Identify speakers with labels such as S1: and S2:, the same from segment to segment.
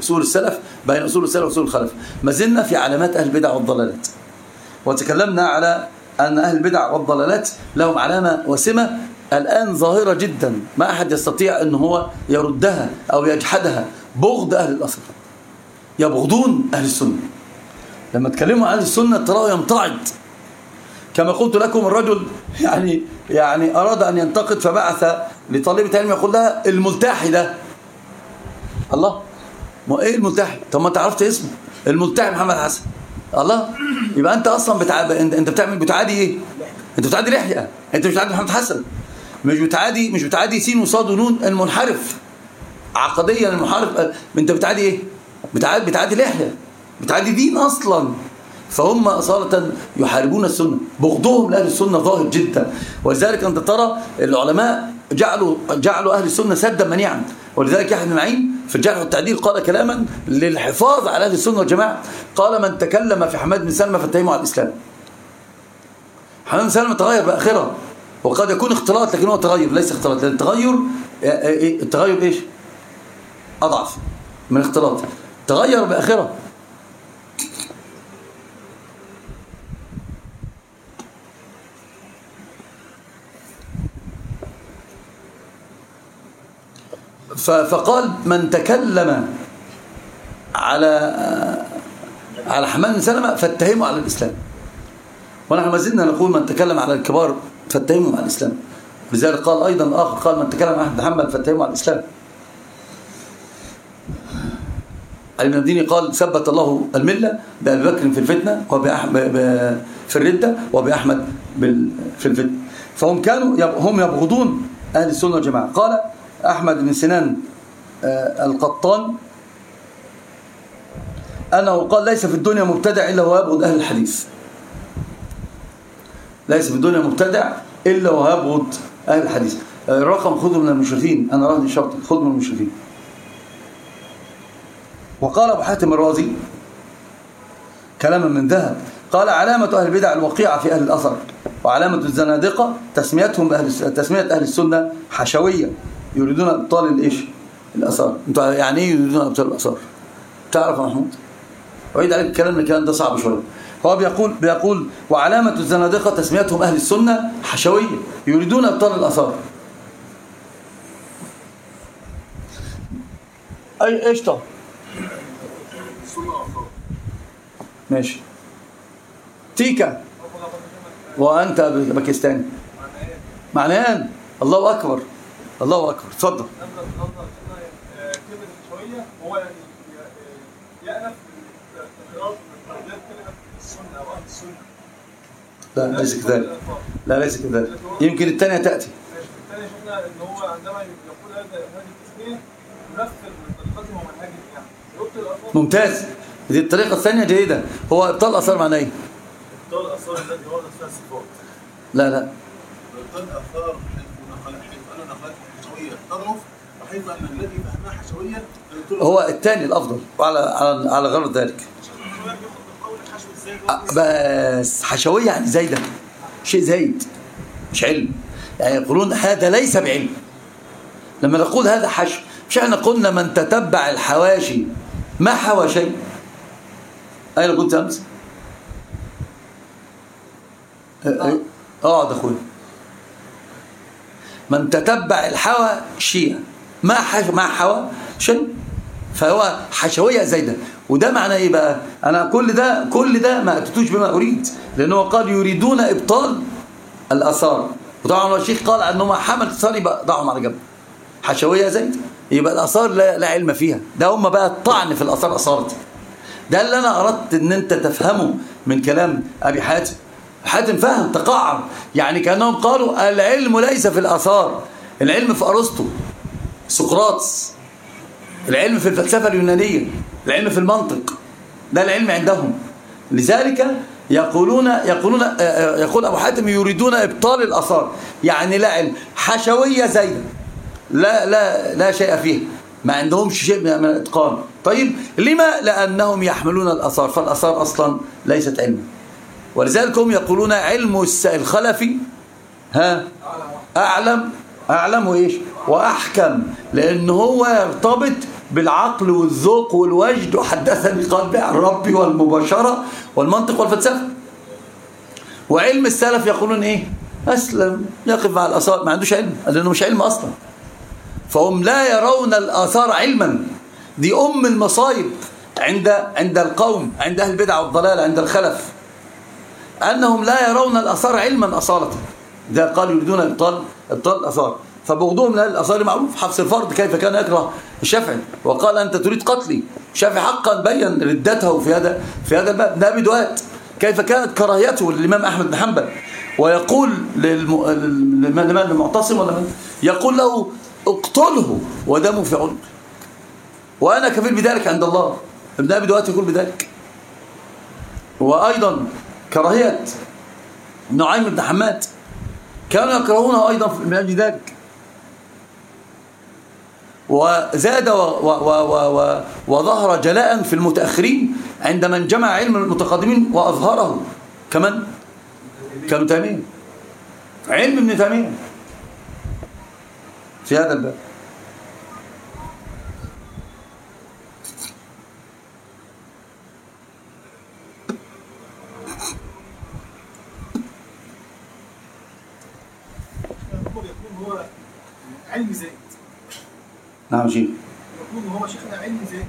S1: أصول السلف بين أصول السلف وأصول الخلف. ما زلنا في علامات أهل البدع والضلالات، وتكلمنا على أن أهل البدع والضلالات لهم علامة وسمة الآن ظاهرة جدا، ما أحد يستطيع أن هو يردها أو يجحدها، بغض أهل الأثر. يبغضون أهل السنة. لما تكلموا عن أهل السنة تراه يمتعض. كما قلت لكم الرجل يعني أراد أن ينتقد فبعث لطالبة علم يقول لها الملتحي ده. الله، ما إيه الملتحي؟ طب ما أنت عرفت اسمه الملتحي محمد حسن. الله، يبقى أنت أصلا أنت بتعادي إيه؟ أنت بتعادي لحية، أنت مش بتعادي محمد حسن، مش بتعادي سين وصاد ونون المنحرف عقديا المنحرف. أنت بتعادي إيه؟ بتعادي لحية، بتعادي دين أصلا. فهم أصالة يحاربون السنة، بغضهم لأهل السنة ظاهر جدا. ولذلك أنت ترى العلماء جعلوا أهل السنة سدا منيعا. ولذلك يحيى بن معين في الجرح والتعديل قال كلاما للحفاظ على أهل السنة والجماعة، قال من تكلم في حماد بن سلمة فاتهمه على الإسلام. حماد بن سلمة تغير بآخرة، وقد يكون اختلاط لكن هو تغير ليس اختلاط، لأن التغير إيش؟ أضعف من اختلاط. تغير بآخرة. فقال من تكلم على حماد بن سلمة فاتهمه على الإسلام. ونحن ما زلنا نقول من تكلم على الكبار فاتهمه على الإسلام. لذلك قال أيضا الآخر، قال من تكلم عن أحمد بن حنبل فاتهمه على الإسلام. علي بن المديني قال ثبت الله الملة بأبي بكر في الفتنة في الردة وبأحمد في الفتنة. فهم هم يبغضون أهل السنة والجماعة. قال أحمد بن سنان القطان أنه قال ليس في الدنيا مبتدع إلا هو يبغض أهل الحديث. ليس في الدنيا مبتدع إلا هو يبغض أهل الحديث. الرقم خذوا من المشرفين، أنا رهن شرط خذوا من المشرفين. وقال أبو حاتم الرازي كلاما من ذهب، قال علامة أهل البدع الوقيعة في أهل الأثر، وعلامة الزنادقة تسمية أهل السنة حشوية يريدون ابطال الايش؟ الاثار. انتوا يعني ايه يريدون ابطال الاثار؟ تعرف يا محمود؟ اعيد عليك الكلام ده صعب شويه. هو بيقول وعلامه الزنادقه تسميتهم اهل السنه حشويه يريدون ابطال الاثار. ايش طب ماشي تيكا وانت باكستاني معناه الله اكبر الله اكبر. اتفضل. لا ليس كذلك، لا ليس كذلك، يمكن الثانية تأتي.
S2: الثانية شفنا ان هو عندما يقول هذه التسمية ينفذ من طريقته ومنهجه.
S1: ممتاز، دي الطريقة الثانية جيدة. هو ابطال اثار معناه ايه؟
S2: ابطال الاثار الذي هو نفسها الصفات.
S1: لا
S2: ابطال الاثار حيث أن الذي فهمها حشوية
S1: هو الثاني الأفضل على غرض ذلك. بس حشوية يعني زايدة، شيء زايد مش علم. يعني يقولون هذا ليس بعلم. لما نقول هذا حشو، مش احنا قلنا من تتبع الحواشي ما حوى شيء؟ أين كنت أمس؟ اقعد أخوي. من تتبع الحواشي ما حوى شيء، فهو حشوية زايدة. وده معناه ايه بقى؟ انا كل ده ما اتتوش بما اريد، لانه قال يريدون ابطال الاثار. وطبعا الشيخ قال انه حمل الاثار يبقى ضعهم على جنب. حشوية زايدة يبقى الاثار لا علم فيها. ده هم بقى الطعن في الاثار اثارت. ده اللي انا اردت ان انت تفهمه من كلام ابي حاتم. حاتم فهم تقعر، يعني كانهم قالوا العلم ليس في الاثار، العلم في ارسطو سقراطس، العلم في الفلسفة اليونانية، العلم في المنطق، ده العلم عندهم. لذلك يقول أبو حاتم يريدون إبطال الآثار، يعني لا علم، حشوية زايدة لا شيء فيه، ما عندهمش شيء من الإتقان. طيب لما؟ لأنهم يحملون الآثار، فالآثار أصلا ليست علما. ولذلك هم يقولون علم الخلفي أعلم وإيش وأحكم، لأن هو يرتبط بالعقل والذوق والوجد، وحدثني قلبي عن ربي، والمباشرة والمنطق والفلسفة. وعلم السلف يقولون ايه؟ أسلم، يقف مع الآثار، ما عندوش علم، لأنه مش علم أصلا. فهم لا يرون الآثار علما. دي المصايب عند القوم، عند أهل البدع والضلال، عند الخلف، أنهم لا يرون الآثار علما أصالة. ده قالوا يريدون إبطال الآثار. فبغضهم لأهل الآثار معروف. حفص الفرد كيف كان يكره الشافعي وقال أنت تريد قتلي. الشافعي حقا بين ردته في هذا الباب. نبي دوات كيف كانت كراهيته للإمام أحمد بن حنبل، ويقول للمعتصم ولا من يقول له اقتله ودمه في عنق، وأنا كفيل بذلك عند الله. ابن أبي دوات يقول بذلك. وأيضا كراهية نعيم بن حماد كانوا يكرهونه أيضا من أجل ذلك. وزاد وظهر جلاء في المتأخرين عندما جمع علم المتقدمين وأظهره كمان كابن تيمية، علم ابن تيمية في هذا الباب.
S2: هو علم زائد.
S1: نعم شيخ.
S2: يقول هو شيخنا علم زائد.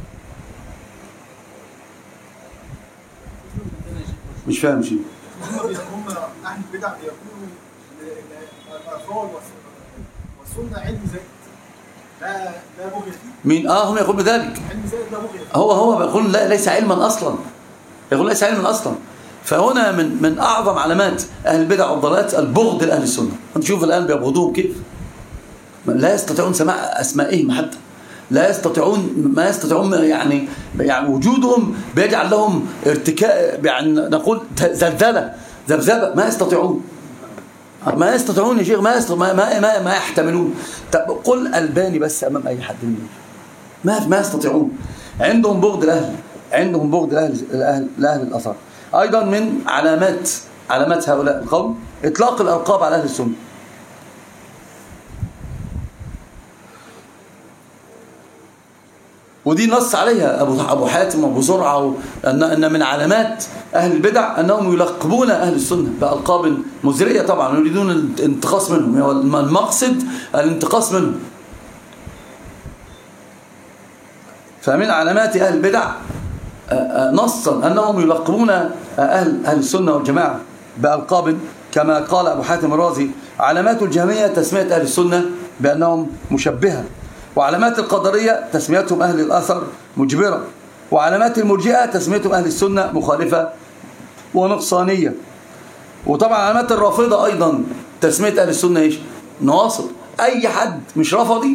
S1: مش فاهم شيء.
S2: هم أهل البدع يقولوا الآثار والسنة علم زائد. لا بغي فيه.
S1: مين؟ هم يقول بذلك.
S2: علم زائد لا بغي فيه.
S1: هو بيقول لا، ليس علما أصلا. يقول ليس علما أصلا. فهنا من أعظم علامات أهل البدع والضلالات البغض لأهل السنة. أنت شوف الآن بيبغضوهم كيف. لا يستطيعون سماع أسمائهم حتى. ما يستطيعون يعني وجودهم بيجعل لهم ارتكاء، يعني نقول زلزلة ذبذبة. ما يستطيعون يا شيخ، ما يحتملون. طب قل ألباني بس أمام أي حد منهم، ما يستطيعون. عندهم بغض لأهل الأثار. أيضا من علامات هؤلاء القوم إطلاق الألقاب على أهل السنة. ودي نص عليها أبو حاتم وأبو زرعة، أن من علامات أهل البدع أنهم يلقبون أهل السنة بألقاب مزرية. طبعا يريدون الانتقاص منهم، المقصد الانتقاص منهم. فمن علامات أهل البدع نصا أنهم يلقبون أهل السنة والجماعة بألقاب، كما قال أبو حاتم الرازي: علامات الجهمية تسمية أهل السنة بأنهم مشبهة، وعلامات القدرية تسميتهم أهل الأثر مجبرة، وعلامات المرجئة تسميتهم أهل السنة مخالفة ونقصانية. وطبعا علامات الرافضة أيضا تسمية أهل السنة إيش؟ نواصب. أي حد مش رافضي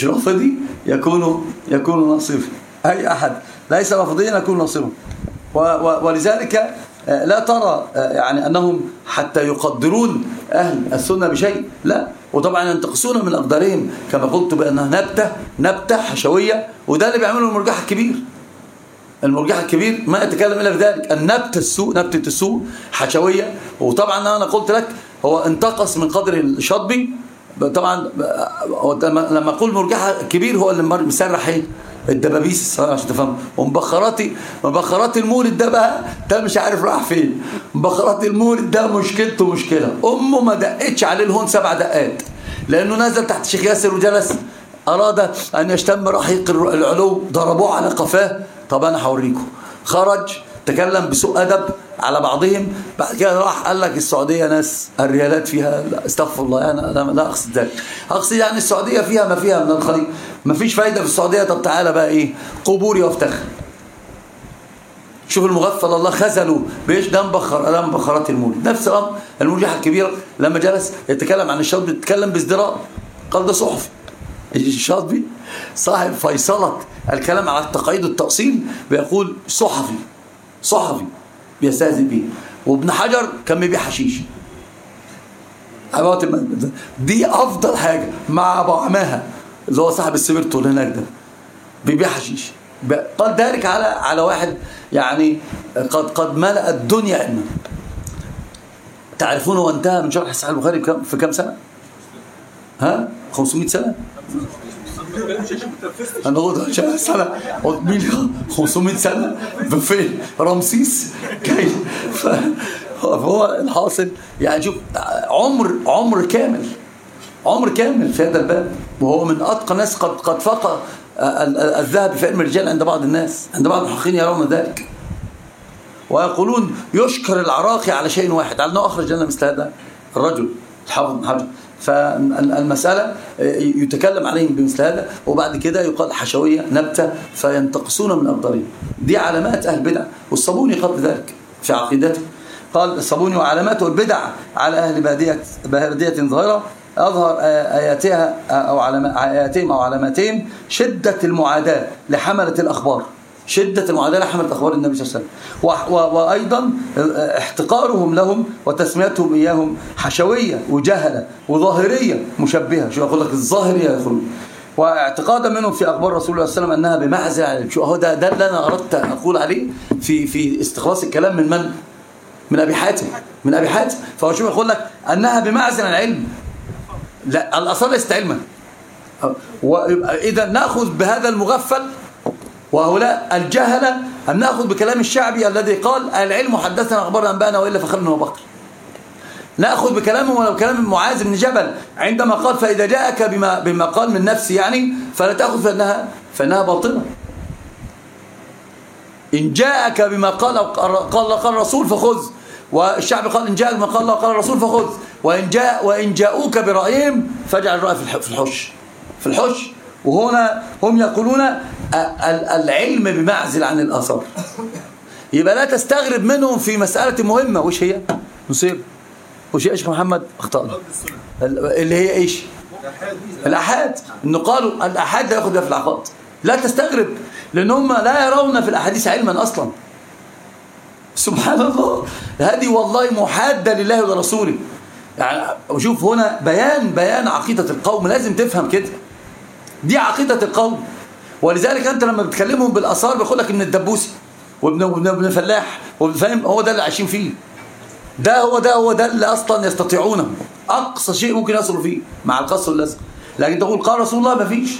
S1: يكون ناصبا. أي أحد ليس رافضيا يكون ناصبا. ولذلك لا ترى يعني أنهم حتى يقدرون أهل السنة بشيء، لا. وطبعا ينتقصون من أقدارهم كما قلت بأنها نبتة حشوية، وده اللي بيعمله المرجح الكبير. المرجح الكبير ما يتكلم إلا بذلك، نبتة السوء حشوية. وطبعا أنا قلت لك هو انتقص من قدر الشاطبي. طبعا لما أقول مرجح كبير هو اللي مسرح الدبابيس عشان تفهم. ومبخرات المولد ده بقى ده مش عارف راح فين. مبخرات المولد ده مشكلته مشكلة. أمه ما دقتش عليه الهون 7 دقات، لأنه نزل تحت الشيخ ياسر وجلس أراد أن يشتم رحيق العلو، ضربوه على قفاه. طب أنا هوريكم. خرج تكلم بسوء أدب على بعضهم، بعد كده راح قال لك السعودية ناس الريالات فيها، استغفر الله، أنا لا أقصد ذلك، أقصد يعني السعودية فيها ما فيها من الخليج، ما فيش فايدة في السعودية. طب تعالى بقى إيه؟ قبوري وافتخر. شوف المغفل الله خذلوا بإيش؟ ده مبخرات المولد. نفس الأمر المرجح الكبير لما جلس يتكلم عن الشاطبي يتكلم بازدراء، قال ده صحفي. الشاطبي صاحب فيصلة الكلام على التقعيد والتأصيل بيقول صحفي بيستهزئ بيه. وابن حجر كان بيبيع حشيش. دي أفضل حاجة مع أبو عماها اللي هو صاحب السبيرتو اللي هناك ده، بيبيع حشيش. قال ذلك على واحد يعني قد ملأ الدنيا علما. تعرفون هو انتهى من شرح صحيح البخاري في كم سنة؟ 500 سنة. انا قلت 10 سنه، 500 سنه فين رمسيس جاي. فهو الحاصل يعني شوف عمر كامل في هذا الباب، وهو من اتقى ناس قد فاق الذهب في علم الرجال عند بعض الناس، عند بعض المحققين يرون ذلك، ويقولون يشكر العراقي على شيء واحد، على انه اخرج لنا مثل هذا الرجل الحافظ بن حجر. فالمسألة يتكلم عليهم بمثل هذا، وبعد كده يقال حشوية نبتة فينتقصون من أفضلهم. دي علامات أهل البدع، والصابوني قال ذلك في عقيدته، قال الصابوني وعلامات البدع على أهل بادية ظاهرة أظهر آياتها أو آياتهم أو علاماتهم شدة المعاداة لحملة الأخبار، شدة المعاداة لحملة أخبار النبي صلى الله عليه وسلم، وأيضا احتقارهم لهم وتسميتهم إياهم حشوية وجهلة وظاهرية مشبهة. شو أقول لك الظاهرية يا أخوي، واعتقادا منهم في أخبار رسول الله صلى الله عليه وسلم أنها بمعزل عن العلم. شو هو ده اللي أنا أردت أن أقول عليه في استخلاص الكلام من أبي حاتم، فهو شو يقول لك أنها بمعزل عن العلم، لا الأصل ليست علما. وإذا نأخذ بهذا المغفل وهؤلاء الجهلة أن نأخذ بكلام الشعبي الذي قال العلم حدثنا أخبارنا أنبانا وإلا فخرنا وبقر. نأخذ بكلامهم ولو كلام معاذ بن جبل عندما قال فإذا جاءك بما قال من نفسي يعني فلا تأخذ فإنها باطلة. إن جاءك بما قال الرسول فخذ، والشعب قال إن جاءك بما قال الرسول فخذ، وإن جاءوك برأيهم فاجعل الرأي في الحش. وهنا هم يقولون العلم بمعزل عن الآثار. يبقى لا تستغرب منهم في مسألة مهمة. وش هي؟ نصيب وش يا شيخ محمد أخطأنا اللي هي إيش؟ الأحاد. إنه قالوا الأحاد لا يأخذ بها في العقاد. لا تستغرب، لأن هم لا يرون في الأحاديث علما أصلا. سبحان الله، هذه والله محادة لله ولرسوله. يعني وشوف هنا بيان عقيدة القوم، لازم تفهم كده، دي عقيدة القوم. ولذلك أنت لما بتكلمهم بالآثار بيقول لك إن الدبوسي وابن فلاح فاهم، هو ده اللي عايشين فيه، هو ده اللي أصلا يستطيعونه، أقصى شيء ممكن يصلوا فيه مع القصر واللزق. لكن تقول قال رسول الله، ما فيش،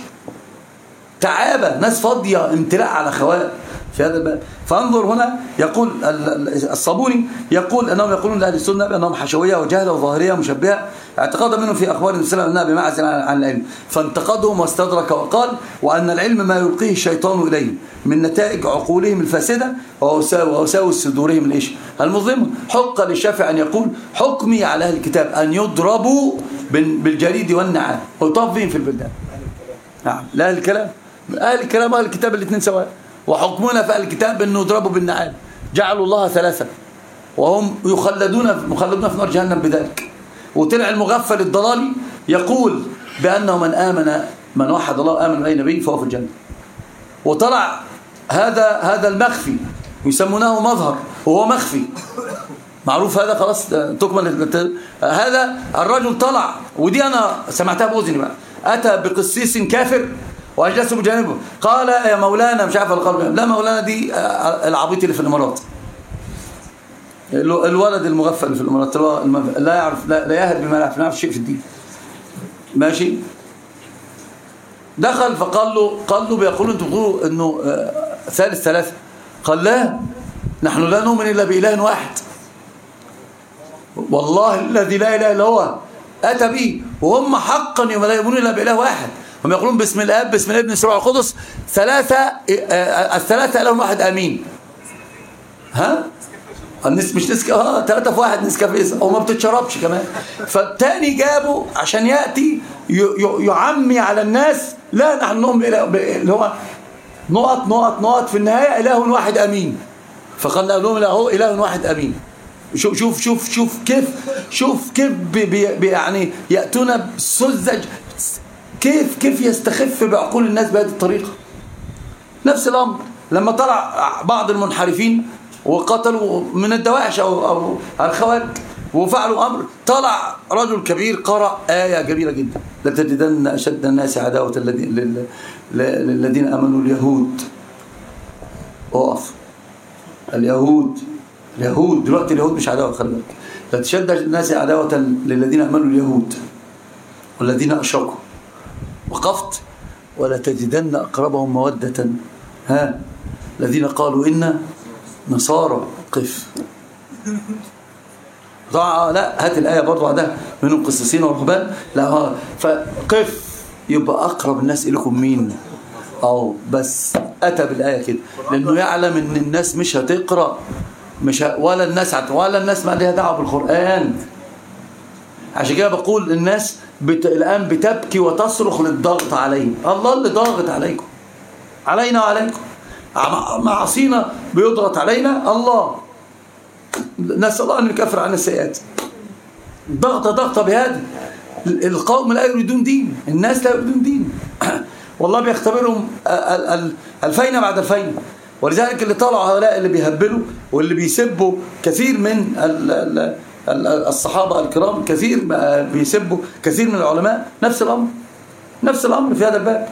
S1: تعابة، ناس فاضية، امتلاء على خواء في هذا الباب. فانظر هنا يقول الصابوني يقول أنهم يقولون لأهل السنة بأنهم حشوية وجهلة وظاهرية مشبهة، اعتقادا منهم في أخبار النبي صلى الله عليه وسلم أنها بمعزل عن العلم، فانتقدهم واستدرك وقال وأن العلم ما يلقيه الشيطان إليه من نتائج عقولهم الفاسدة ووساوس صدورهم المظلمة. حق للشافعي أن يقول حكمي على أهل الكتاب أن يضربوا بالجريد والنعال ويطاف بهم في البلدان. نعم، لا أهل الكلام، أهل الكتاب الاثنين سواء، وحكمنا في أهل الكتاب أنه يضربوا بالنعال. جعلوا الله ثلاثة وهم مخلدون في نار جهنم بذلك. وطلع المغفل الضلالي يقول بأنه من وحد الله آمن بأي نبي فهو في الجنة. وطلع هذا المخفي يسمونه مظهر وهو مخفي معروف، هذا خلاص تكمل. هذا الرجل طلع، ودي أنا سمعتها بأذني بقى، أتى بقسيس كافر وأجلسه بجانبه، قال يا مولانا مش عارف القلب، لا مولانا دي العبيط اللي في الإمارات، الولد المغفل في الإمارات لا يعرف، لا يهد بما لا يعرف شيء في الدين. ماشي، دخل فقال له بيقولوا انتم بتقولوا انه ثالث ثلاثة، قال لا، نحن لا نؤمن الا بإله واحد، والله الذي لا اله الا هو اتى به، وهم حقا لا يؤمنون الا بإله واحد. هم يقولون بسم الاب بسم الابن بسم الروح القدس، الثلاثة اله واحد امين. ها مش نسكافيه، 3 في 1 نسكافيه، او ما بتتشربش كمان. فالتاني جابه عشان ياتي يعمي على الناس، لا نحن نؤمن اللي هو نقط في النهايه اله واحد امين. فقال لهم له اله واحد امين. شوف كيف يعني ياتون بالسذج، كيف يستخف بعقول الناس بهذه الطريقه. نفس الامر لما طلع بعض المنحرفين وقتلوا من الدواعش أو الخوارج وفعلوا أمر، طلع رجل كبير قرأ آية جميلة جدا: لتجدن أشد الناس عداوة للذين آمنوا اليهود. أقف، اليهود دلوقتي اليهود مش عداوة، خلي بالك، لتشد الناس عداوة للذين آمنوا اليهود والذين أشركوا. وقفت ولا تجدن أقربهم مودة الذين قالوا إنا نصارى. قف. لا هات الآية برضو عندها من القسيسين والرهبان. لا فقف يبقى أقرب الناس إليكم مين؟ بس أتى بالآية كده لأنه يعلم إن الناس مش هتقرأ ولا الناس ما لها دعوة بالقرآن. عشان كده بقول الناس الآن بتبكي وتصرخ للضغط عليهم. الله اللي ضاغط عليكم، علينا وعليكم، معصينا بيضغط علينا. الله نسأل الله أن يكفر عنا السيئات. ضغطة بهذا. القوم لا يريدون دين، الناس لا يريدون دين. والله بيختبرهم الفينة بعد الفينة. ولذلك اللي طلعوا هؤلاء اللي بيهبلوا واللي بيسبوا كثير من الصحابة الكرام، كثير بيسبوا كثير من العلماء، نفس الأمر في هذا الباب.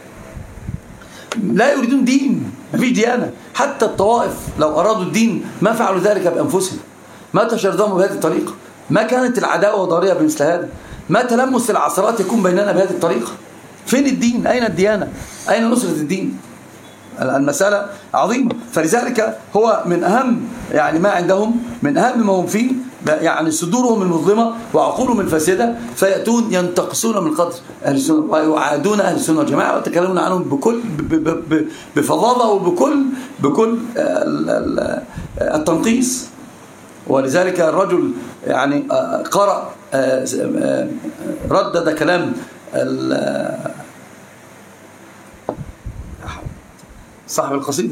S1: لا يريدون دين، ما فيش ديانة. حتى الطوائف لو أرادوا الدين ما فعلوا ذلك بأنفسهم، ما تشرذموا بهذه الطريقة، ما كانت العداوة ضارية بمثل هذا، ما تلمس العثرات يكون بيننا بهذه الطريقة. فين الدين؟ أين الديانة؟ أين نصرة الدين؟ المسألة عظيمة. فلذلك هو من أهم ما عندهم، من أهم ما هم فيه صدورهم المظلمة وعقولهم الفاسدة، فيأتون ينتقصون من قدر أهل السنة ويعادون أهل السنة والجماعة ويتكلمون عنهم بفظاظة بكل التنقيص. ولذلك الرجل قرأ ردد كلام صاحب القصيدة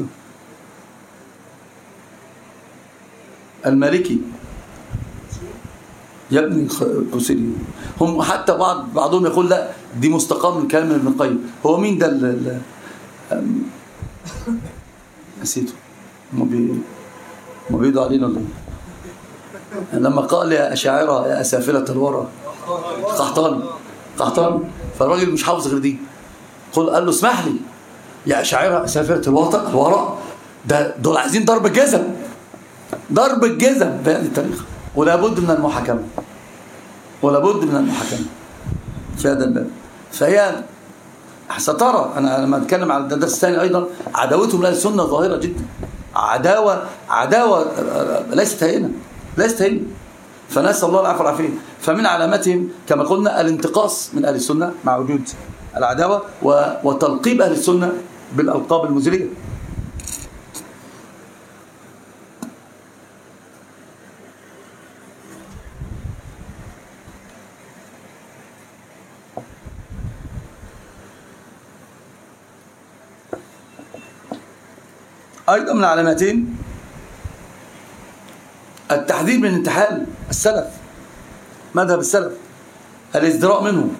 S1: المالكي يا ابني القصيدة. هم حتى بعضهم يقول لا دي مستقام من كلام ابن القيم. هو مين ده نسيته؟ ما بيدوا علينا الله. لما قال يا أشاعرة يا أسافلة الورى قحطان فالراجل مش حافظ غير دي. قال له اسمح لي يا أشاعرة أسافلة الورى، دول عايزين ضرب الجزم بهذه الطريقة. ولا بد من المحاكمة في هذا الباب. فهي سترى أنا لما أتكلم على الدرس الثاني أيضا عداوتهم لأهل السنة ظاهرة جدا. عداوة ليست هينة. فنسأل الله العفو والعافية. فمن علاماتهم كما قلنا الانتقاص من أهل السنة مع وجود العداوة وتلقيب أهل السنة بالألقاب المزرية. أيضا من علاماتين التحذير من انتحال السلف، مذهب السلف، الازدراء منه.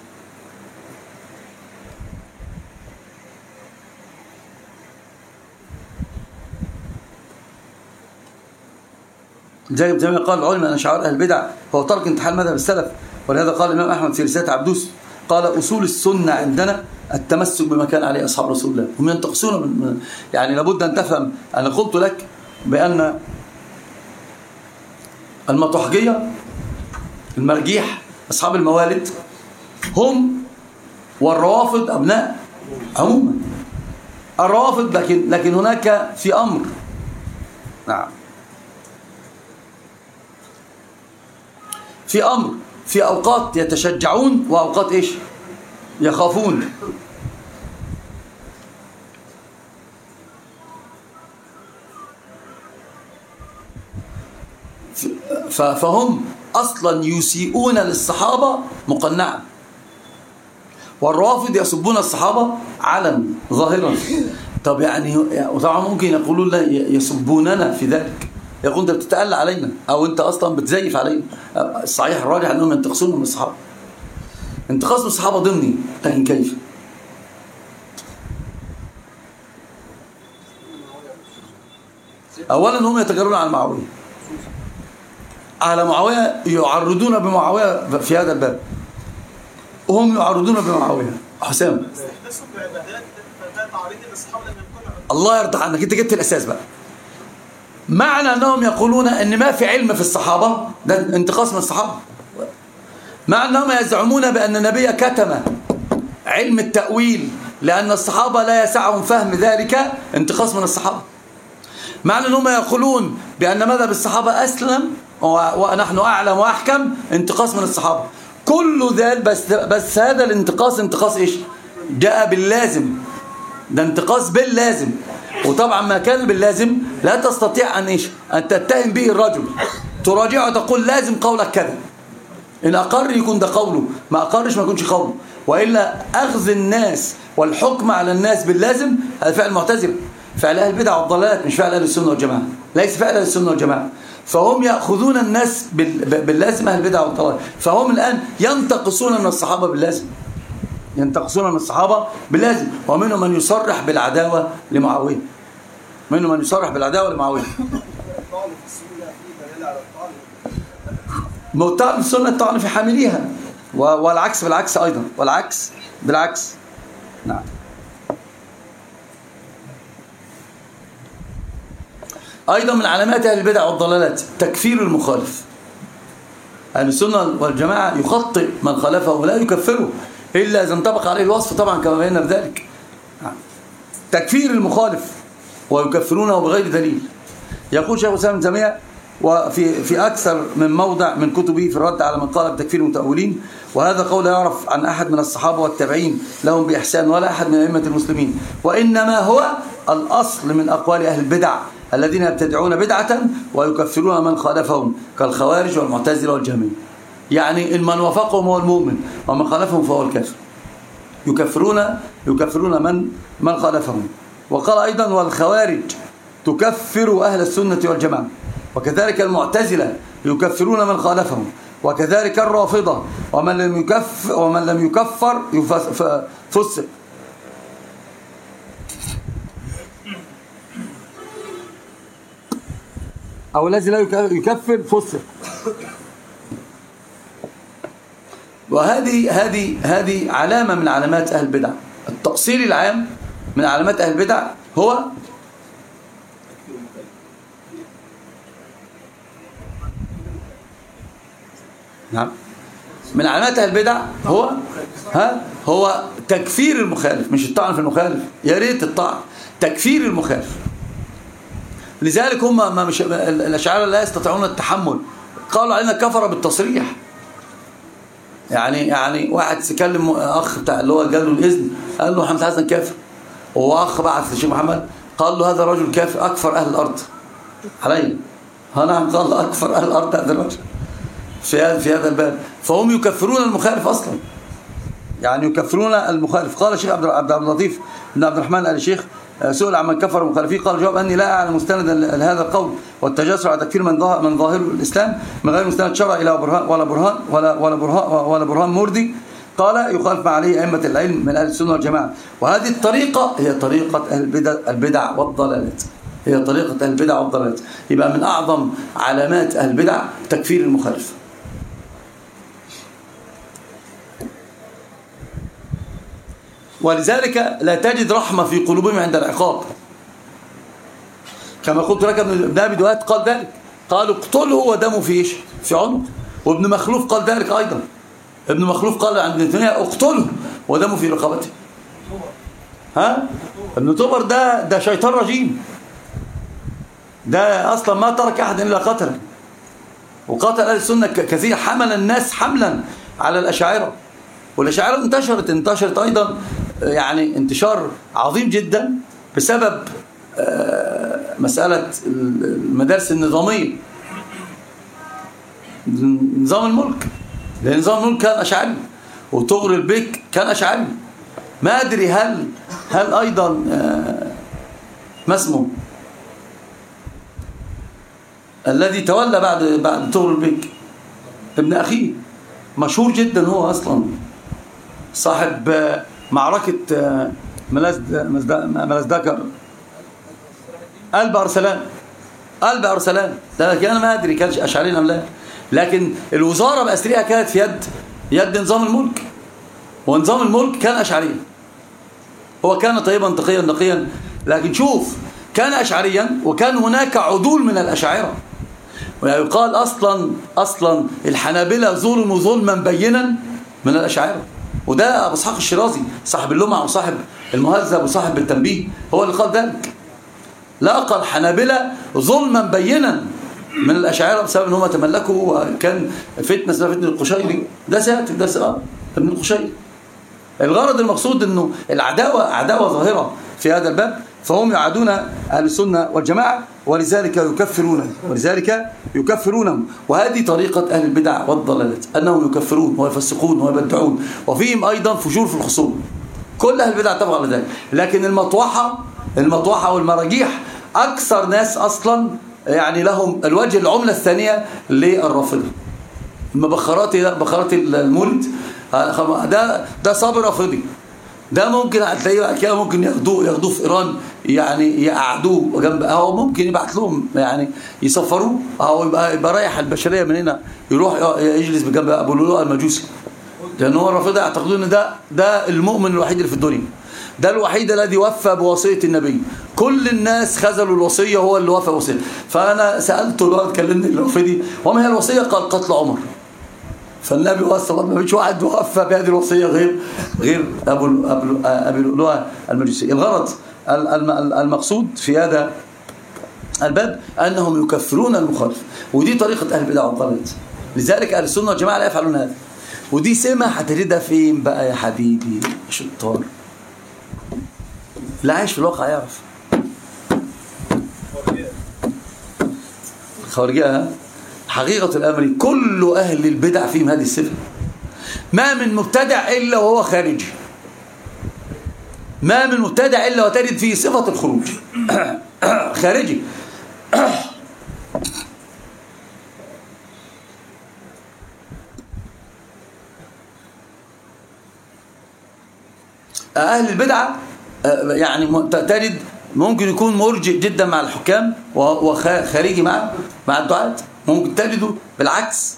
S1: زي ما قال العلماء أن شعار أهل البدع هو ترك انتحال مذهب السلف. ولهذا قال الإمام أحمد في رسالة عبدوس قال أصول السنة عندنا التمسك بما كان عليه أصحاب رسول الله. هم ينتقصون من لابد أن تفهم. أنا قلت لك بأن المطحجية المرجيح أصحاب الموالد هم والروافض أبناء عموما الروافض، لكن هناك في أمر. نعم في أمر، في أوقات يتشجعون وأوقات إيش يخافون. فهم أصلا يسيئون للصحابة مقنعا، والروافض يسبون الصحابة علنا ظاهرا. طب وطبعا ممكن يقولون لا يسبوننا في ذلك، يقول انت بتتألى علينا او انت اصلا بتزيف علينا. الصحيح الراجح انهم ينتقصون من الصحابة. انتقاص من الصحابة ضمني، لكن كيف؟ اولا هم يتجرون على معاوية، على معاوية، يعرضون بمعاوية في هذا الباب، وهم يعرضون بمعاوية. حسام الله يرضى عنك، انت جبت الاساس بقى. معنى أنهم يقولون أن ما في علم في الصحابة، ده انتقاص من الصحابة. مع أنهم يزعمون بأن النبي كتم علم التأويل لأن الصحابة لا يسعهم فهم ذلك انتقاص من الصحابة. معنى أنهم يقولون بأن مذهب الصحابة أسلم ونحن أعلم وأحكم انتقاص من الصحابة. كل ذلك بس هذا الانتقاص انتقاص إيش؟ جاء باللازم، ده انتقاص باللازم. وطبعا ما كان باللازم لا تستطيع أن إيش؟ أن تتهم به الرجل، تراجعه وتقول لازم قولك كذا. إن أقر يكون ده قوله، ما أقرش ما يكونش قوله. وإلا أخذ الناس والحكم على الناس باللازم هذا فعل معتزلة، فعل أهل البدع والضلالات، مش فعل أهل السنة والجماعة، ليس فعل أهل السنة والجماعة. فهم يأخذون الناس باللازم أهل البدع والضلالات، فهم الآن ينتقصون من الصحابة باللازم، ينتقصون من الصحابة باللازم. ومنهم من يصرح بالعداوة لمعاوية، منهم من يصرح بالعداوة لمعاوية. الطعن في السنة الطعن في حامليها، والعكس بالعكس أيضا، والعكس بالعكس. نعم. أيضا من علامات أهل البدع والضلالات تكفير المخالف. أهل السنة والجماعة يخطئ من خالفه ولا يكفره إلا إذا انطبق عليه الوصف، طبعا كما بينا بذلك. تكفير المخالف ويكفرونه بغير دليل. يقول شيخ الإسلام ابن تيمية وفي أكثر من موضع من كتبه في الرد على من قال بتكفير المتأولين، وهذا قول يعرف عن أحد من الصحابة والتابعين لهم بإحسان ولا أحد من أئمة المسلمين، وإنما هو الأصل من أقوال أهل البدع الذين يبتدعون بدعة ويكفرون من خالفهم كالخوارج والمعتزلة والجهمية. يعني من وافقهم هو المؤمن ومن خالفهم فهو الكافر. يكفرون من خالفهم. وقال أيضا والخوارج تكفر أهل السنة والجماعة، وكذلك المعتزلة يكفرون من خالفهم، وكذلك الرافضة، ومن لم يكفر فسق. أو الذي لا يكفر فسق. وهذه علامة من علامات أهل البدع. التأصيل العام من علامات أهل البدع هو نعم، من علامات أهل البدع هو تكفير المخالف، مش الطعن في المخالف، يا ريت الطعن، تكفير المخالف. لذلك هم مش الأشاعرة لا يستطيعون التحمل، قالوا علينا كفر بالتصريح. يعني واحد سكلم أخ بتاع اللي هو قال له الإذن، قال له محمد حسن كافر، وأخ بعث الشيخ محمد قال له هذا رجل كافر أكفر أهل الأرض علي. نعم، قال أكفر أهل الأرض هذا الرجل في هذا الباب. فهم يكفرون المخالف أصلا، يعني يكفرون المخالف. قال الشيخ عبد اللطيف بن عبد الرحمن آل الشيخ سئل عن من كفر المخالفين، قال جواب أني لا أعلم مستندا لهذا القول والتجاسر على تكفير من ظاهر الإسلام من غير مستند شرعي إلى ولا برهان مردي قال يخالف ما عليه أئمة العلم من أهل السنة والجماعة. وهذه الطريقة هي طريقة أهل البدع والضلالات، هي طريقة أهل البدع والضلالات. يبقى من أعظم علامات أهل البدع تكفير المخالف. ولذلك لا تجد رحمة في قلوبهم عند العقاب، كما قلت لك ابن أبي دواد قال ذلك، قالوا اقتله ودمه في ايش؟ في عنق. وابن مخلوف قال ذلك أيضا، ابن مخلوف قال عند ابن تيمية اقتله ودمه في رقبته. ابن طبر ده شيطان رجيم، ده أصلا ما ترك أحد إلا قتله، وقتل أهل السنة كثير، حمل الناس حملا على الأشاعرة. والأشاعرة انتشرت أيضا، يعني انتشار عظيم جدا بسبب مسألة المدارس النظامية، نظام الملك. لأن نظام الملك كان أشعري، وطغرل البيك كان أشعري. ما أدري هل أيضا ما اسمه الذي تولى بعد طغرل البيك، ابن أخيه مشهور جدا، هو أصلا صاحب معركة ملازدكر، قلب أرسلان. لكن أنا ما أدري كان أشعرين أم لا، لكن الوزارة بأسرها كانت في يد نظام الملك، ونظام الملك كان أشعريا. هو كان طيبا تقيا نقيا، لكن شوف كان أشعريا، وكان هناك عدول من الأشاعرة. ويقال أصلا الحنابلة ظلموا ظلما بينا من الأشاعرة، وده أبو إسحاق الشيرازي صاحب اللمع وصاحب المهذب وصاحب التنبيه هو اللي قال ذلك. لاقى الحنابلة ظلما بينا من الأشاعرة بسبب أنهم تملكوا، وكان فتنة اسمها فتنة القشيري، ده ساتر ده ابن القشيري. الغرض المقصود أنه العداوة عداوة ظاهرة في هذا الباب، فهم يعادون أهل السنة والجماعة ولذلك يكفرونهم. وهذه طريقة أهل البدع والضلالات، أنهم يكفرون ويفسقون ويبدعون، وفيهم أيضا فجور في الخصوم. كل أهل البدع تبع على ذلك. لكن المطوحة والمراجيح أكثر ناس أصلا يعني لهم الوجه العملة الثانية للرافضة. بخارات المولد ده صابر رافضي، ده ممكن هتلاقيه بعد كده ممكن ياخدوه في إيران، يعني يقعدوه جنب، أو ممكن يبعت لهم يعني يسفروه، أو يبقى رايح البشرية من هنا يروح يجلس بجنب أبو لؤلؤ المجوسي، لأن هو الرافضة يعتقدون ان ده المؤمن الوحيد اللي في الدنيا، ده الوحيد الذي وفى بوصية النبي. كل الناس خذلوا الوصية، هو اللي وفى بوصية. فأنا سألته لو كلمني الرافضي وما هي الوصية؟ قال قتل عمر. فالنبي وصى، ما فيش واحد وفى بهذه الوصية غير أبو لؤلؤ المجوسي. الغرض المقصود في هذا الباب أنهم يكفرون المخالف، ودي طريقة أهل البدع والضلالات. لذلك أهل السنة والجماعة لا يفعلون هذا. ودي سمة هتجدها فين بقى يا حبيبي؟ شطار لا عايش في الواقع يعرف. الخوارجية حقيقة الأمر كل أهل البدع فيهم هذه الصفة. ما من مبتدع إلا وهو خارجي، ما من مبتدع إلا وتجد فيه صفة الخروج خارجي. أهل البدعة يعني تجد ممكن يكون مرجئ جدا مع الحكام وخارجي مع الدعاة، ممكن تجده بالعكس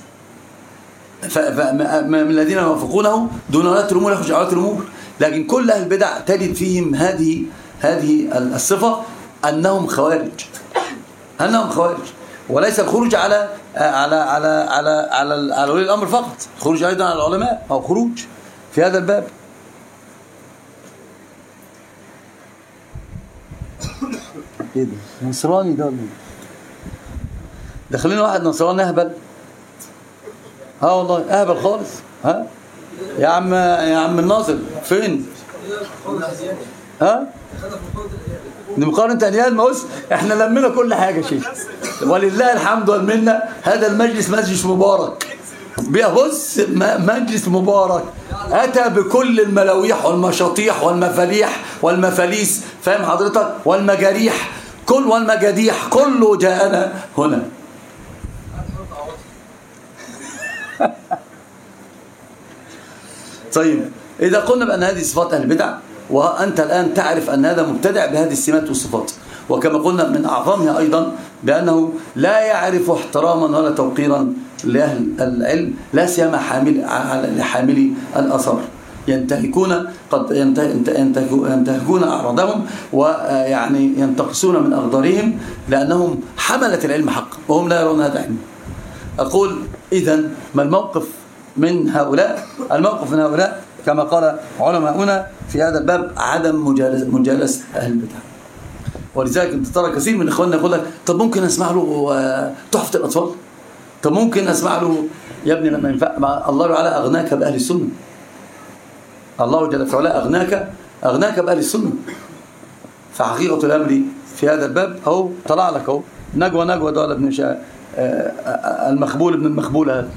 S1: من الذين يوافقونه دون ولاة الأمور يخرج على الأمور. لكن كل أهل البدع تجد فيهم هذه الصفة، أنهم خوارج، وليس الخروج على ولي الأمر فقط، الخروج أيضا على العلماء أو خروج في هذا الباب. ايه ده نصراني ده خلينا واحد نصراني اهبل، والله اهبل خالص. يا عم الناصر فين؟ دي مقارنة أنيال. ما هوش احنا لمينا كل حاجة شيخ ولله الحمد والمنة. هذا المجلس مجلس مبارك، بص مجلس مبارك، أتى بكل الملاويح والمشاطيح والمفاليح والمفاليس، فاهم حضرتك، والمجاريح والمجاديح، كله جاءنا هنا. طيب إذا قلنا بأن هذه صفات أهل البدع، وأنت الآن تعرف أن هذا مبتدع بهذه السمات والصفات، وكما قلنا من أعظمها أيضا بأنه لا يعرف احتراما ولا توقيرا لأهل العلم، لا سيما لحاملي الأثر، ينتهكون أعراضهم، ويعني ينتقصون من أقدارهم لأنهم حملة العلم حقا وهم لا يرون هذا علم. أقول إذن ما الموقف من هؤلاء؟ الموقف من هؤلاء كما قال علماؤنا في هذا الباب عدم مجالسة أهل البدع. ولذلك انت ترى كثير من إخواننا يقول لك طب ممكن أسمع له تحفة الأطفال، طب ممكن أسمع له يا ابني لما ينفع. الله تعالى أغناك بأهل السنة، الله جل وعلا أغناك بأهل السنة. فحقيقة الأمر في هذا الباب أهو طلع لك أهو نجوى ده ولا ابن المخبول ابن المخبول هذا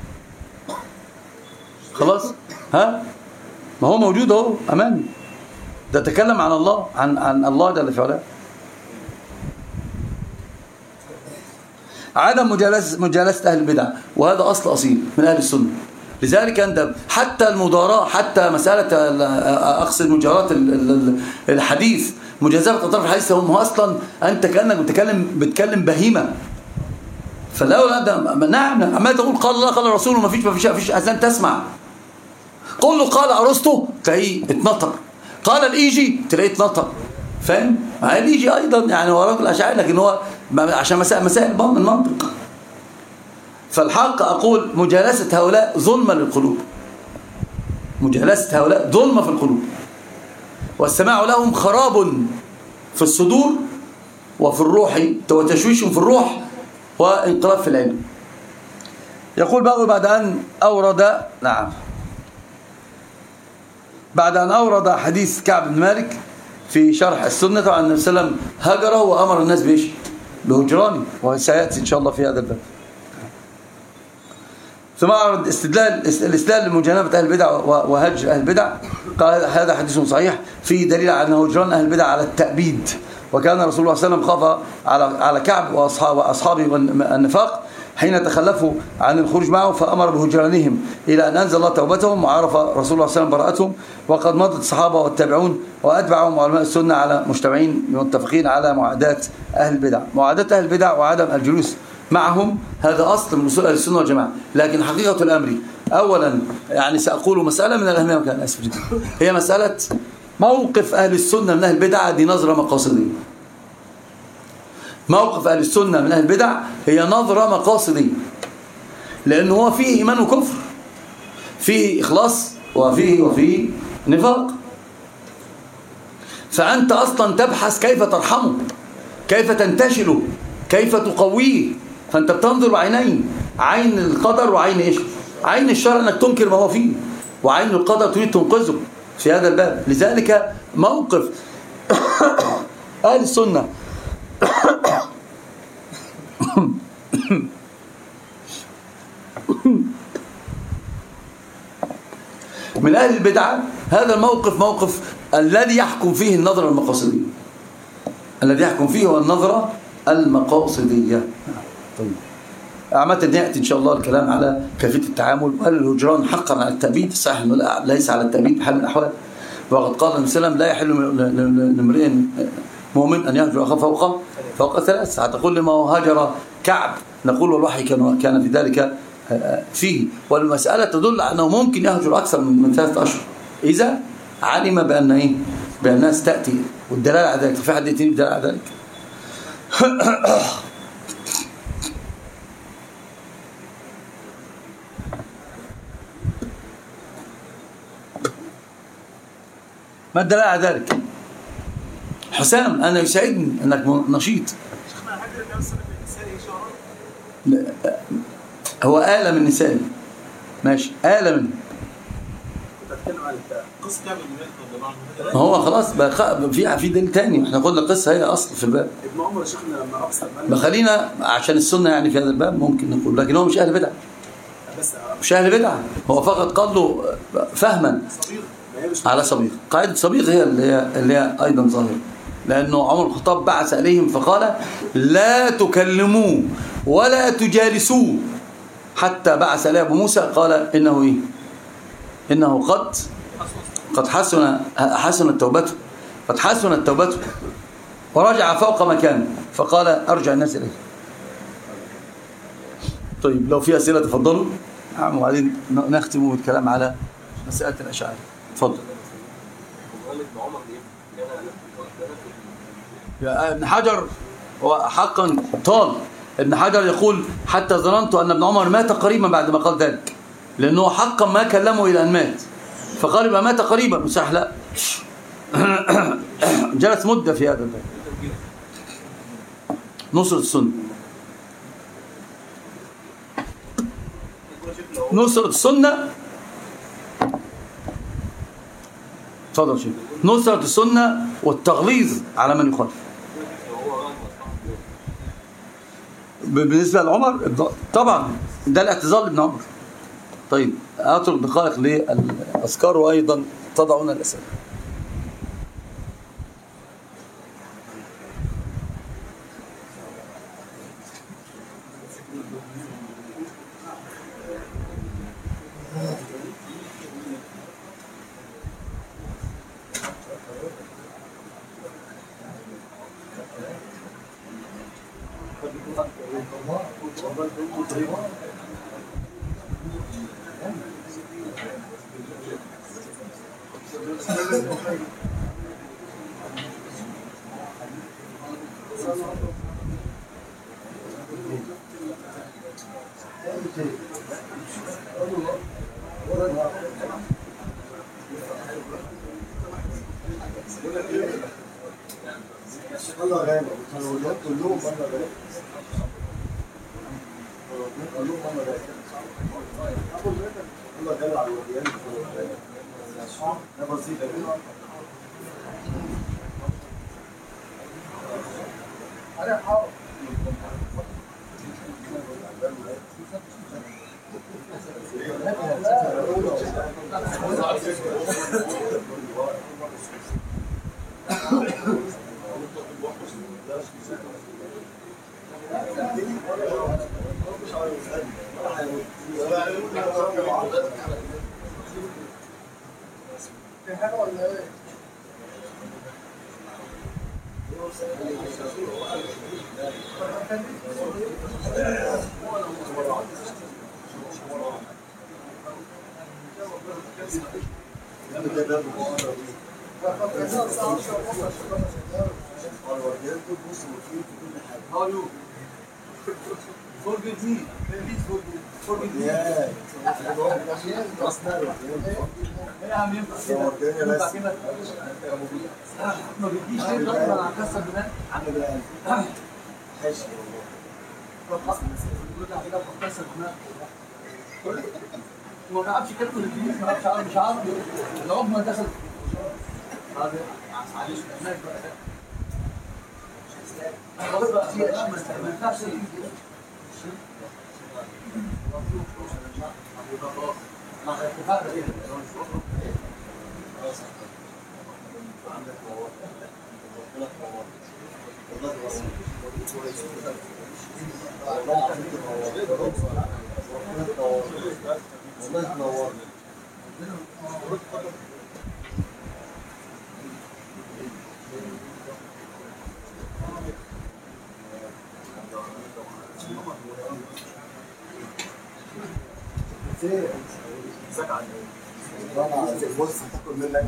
S1: خلاص. ما هو موجود اهو امامي، ده تكلم عن الله، عن الله جل وعلا. عدم مجالسة أهل البدع، وهذا أصل أصيل من أهل السنة. لذلك أنت حتى المداراة، حتى مسألة أقصد مجاراة الحديث، مجازفة أطراف الحديث، هم أصلا أنت كأنك بتكلم بهيمة. فلو نعم عمال تقول قال الله قال الرسول وما فيش أذان تسمع. قل له قال أرسطو تلاقيه اتنطر، قال الإيجي تلاقيه اتنطر، فاهم؟ الإيجي أيضا يعني هو راجل أشاعري، لكن هو عشان مسائل المنطق. فالحق أقول مجالسة هؤلاء ظلما للقلوب، مجالسة هؤلاء ظلمة في القلوب، والسماع لهم خراب في الصدور وفي الروح، وتشويش في الروح وانقلاب في العلم. يقول بقى بعد أن أورد بعد أن أورد حديث كعب بن مالك في شرح السنة، طبعا النبي صلى الله عليه وسلم هجره وأمر الناس بإيش؟ بهجرانه، وسيأتي إن شاء الله في هذا الباب. ثم أعرض الاستدلال لمجانبة أهل البدع وهجر أهل البدع. قال هذا حديث صحيح فيه دليل على أن هجران أهل البدع على التأبيد، وكان رسول الله صلى الله عليه وسلم خاف على كعب وأصحابه النفاق حين تخلفوا عن الخروج معه، فأمر بهجرانهم إلى أن أنزل الله توبتهم، وعرف رسول الله صلى الله عليه وسلم براءتهم. وقد مضت الصحابة والتابعون وأتبعهم علماء السنة على مجتمعين متفقين على معاداة أهل البدع. معاداة أهل البدع وعدم الجلوس معهم هذا أصل من أصول أهل السنة والجماعة. لكن حقيقة الأمر أولا يعني سأقول مسألة من الأهمية، وكان أسف جدا، هي مسألة موقف أهل السنة من أهل البدع. دي نظرة مقاصدية. موقف أهل السنة من أهل البدع هي نظرة مقاصدية، لأنه هو فيه إيمان وكفر، فيه إخلاص وفيه نفاق. فأنت أصلا تبحث كيف ترحمه، كيف تنتشله، كيف تقويه. فأنت بتنظر بعينين، عين القدر وعين إيش؟ عين الشرع أنك تنكر ما هو فيه، وعين القدر تريد تنقذه في هذا الباب. لذلك موقف أهل السنة من أهل البدعة، هذا الموقف موقف الذي يحكم فيه النظرة المقاصدية. الذي يحكم فيه هو النظرة المقاصدية. طيب عامة يأتي إن شاء الله الكلام على كيفية التعامل. وهل الهجران حقا على التأبيد؟ صحيح أنه ليس على التأبيد بحال من الأحوال. وقد قال النبي صلى الله عليه وسلم لا يحل لامرئ مؤمن أن يهجر أخاه فوق 3. هتقول لي ما هو هجر كعب، نقول والوحي كان في ذلك فيه، والمسألة تدل على أنه ممكن يهجر أكثر من 3 أشهر إذا علم بأن إيه؟ بأن الناس تأتي، والدلالة على ذلك. في حد يتني بدلالة على ذلك؟ ما الدلالة على ذلك؟ حسام أنا يسعدني أنك نشيط. هو آلة من نسائي، ماشي، آلة من هو خلاص بقى في دليل تاني. احنا قلنا القصة هي أصل في الباب.
S2: ابن عمر شيخنا لما أبصر
S1: بخلينا عشان السنة يعني في هذا الباب ممكن نقول، لكن هو مش أهل بدعة، مش أهل بدعة، هو فقط قال له فهما على صبيغ. قاعدة صبيغ هي اللي هي أيضا ظاهرة، لأنه عمر الخطاب بعث إليهم فقال لا تكلموا ولا تجالسوا، حتى بعث إليه أبو موسى قال إنه إيه؟ إنه قد حسنت توبته، قد حسنت توبته ورجع فوق مكانه، فقال أرجع الناس إليه. طيب لو في أسئلة تفضلوا، وبعدين نختم بالكلام على مسألة الأشعار. تفضل. يا ابن حجر هو حقا طال. ابن حجر يقول حتى ظننت أن ابن عمر مات قريبا بعد ما قال ذلك، لأنه حقا ما كلمه إلى أن مات، فقال يبقى مات قريبا. مسح لا، جلس مدة في هذا الباب. نصرة السنة، نصرة السنة. تفضل شيخ. نصرة السنة والتغليظ على من يخالف. بالنسبة لعمر طبعا ده الاعتذار لابن عمر. طيب أترك دقائق للأذكار وأيضا تضعون الأسئلة.
S3: الله غالي الولاد كلهم الله غالي كلهم الله غالي الله غالي على الولاد ده بسيط كده انا حاضر
S2: How are you? Forgive me. Please forgive me. يا عم ينفع كده ما بتجيش ليه تقدر على كسر دماغ
S3: حاشي
S2: كده بكسر دماغ ما بلعبش كده مش عارف العظمى دخلت معلش هناك بقى خلاص بقى في اشياء ما ينفعش مع اتفاق كده
S3: والله تنور بص هتاكل منك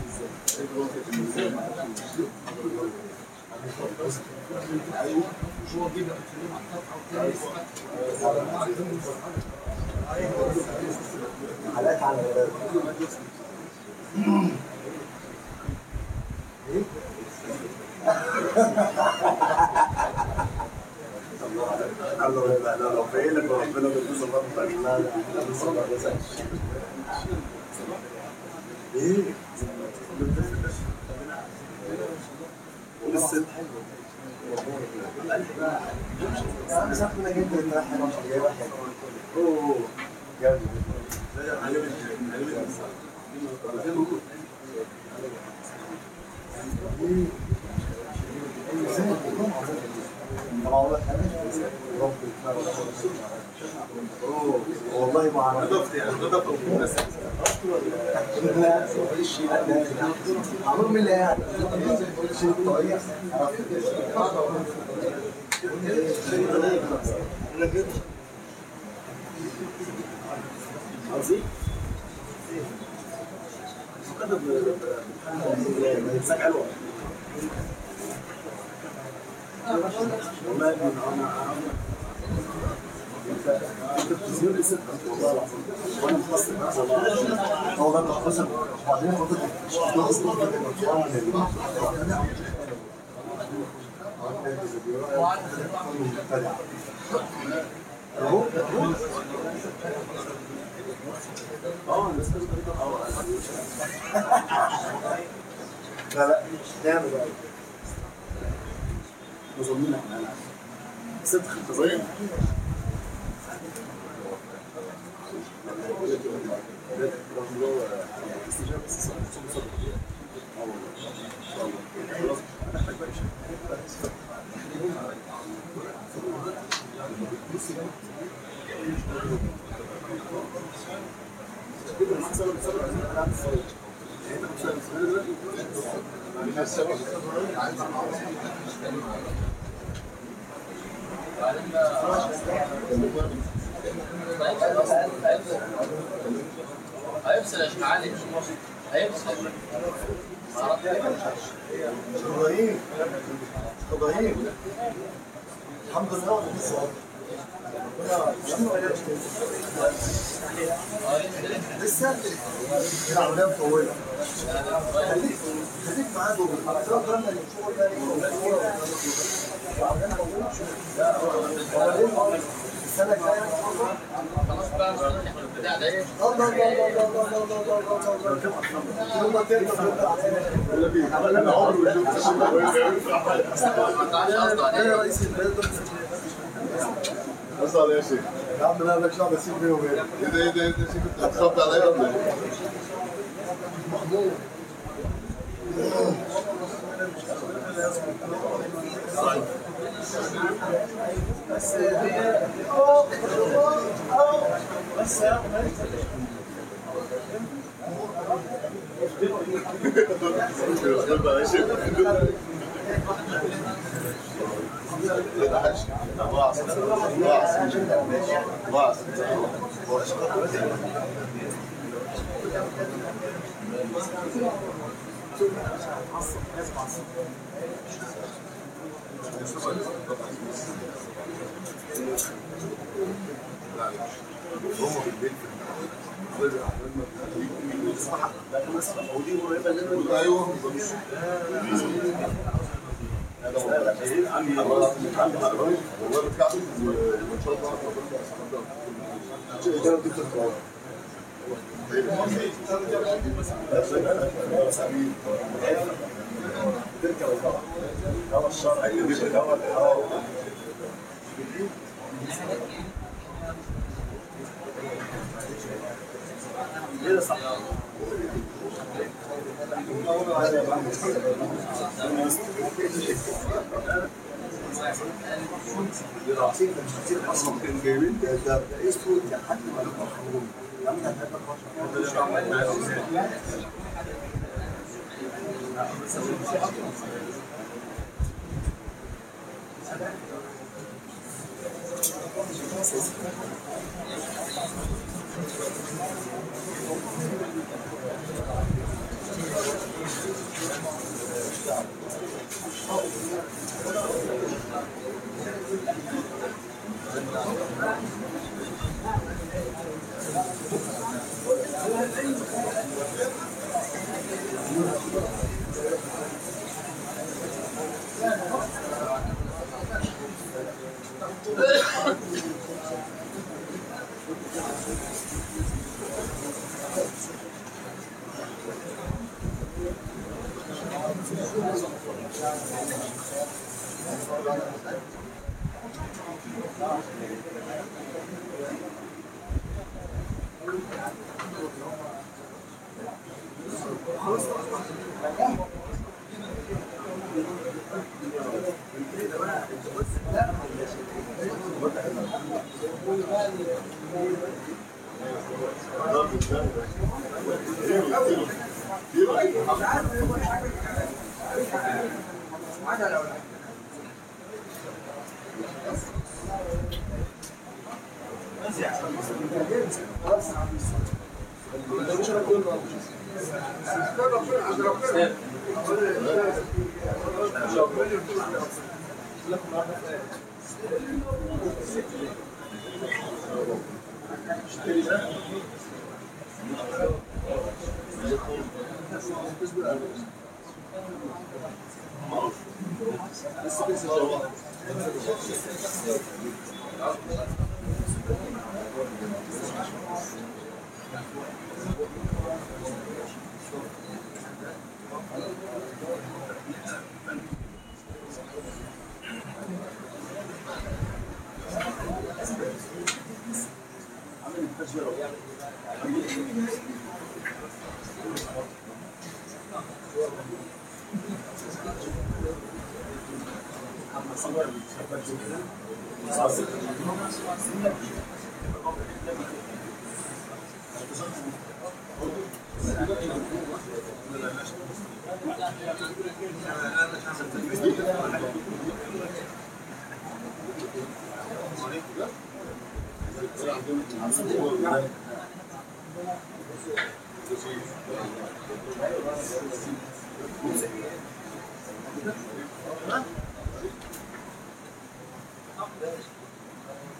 S3: حالات على الله لا لو فايلك وربنا بيتصل برضه لا ايه لسه انا سافرنا جدا ان احنا مش جاي واحد اوه جامد والله ما عرفت لا الشيء عمرو من اللي قاعد شيء طريق عظيم مسك حلوه والله انا انت بتزور لي ست والله العظيم وانا مخصص هو ده مخصص وبعدين فضلت لا لا نعمل بقى نظمين احنا ست خطوات
S4: هيفصل يا شيخ علي هيفصل
S3: ابراهيم ابراهيم الحمد لله ولا لسه لسه العمليه مطوله. خليك معاه دول. السنه الجايه
S4: خلاص بقى البتاع ده ايه؟
S3: ايه رئيس البلد
S5: حصل يا شيخ؟
S3: يا عم لا مالكش دعوه بسيب بيني وبينك.
S5: ايه ده شيخ انت هتصب عليا ولا ايه؟ ايوه
S3: اصلا كانوا جايبين ده اسود لحد ما يخرجون.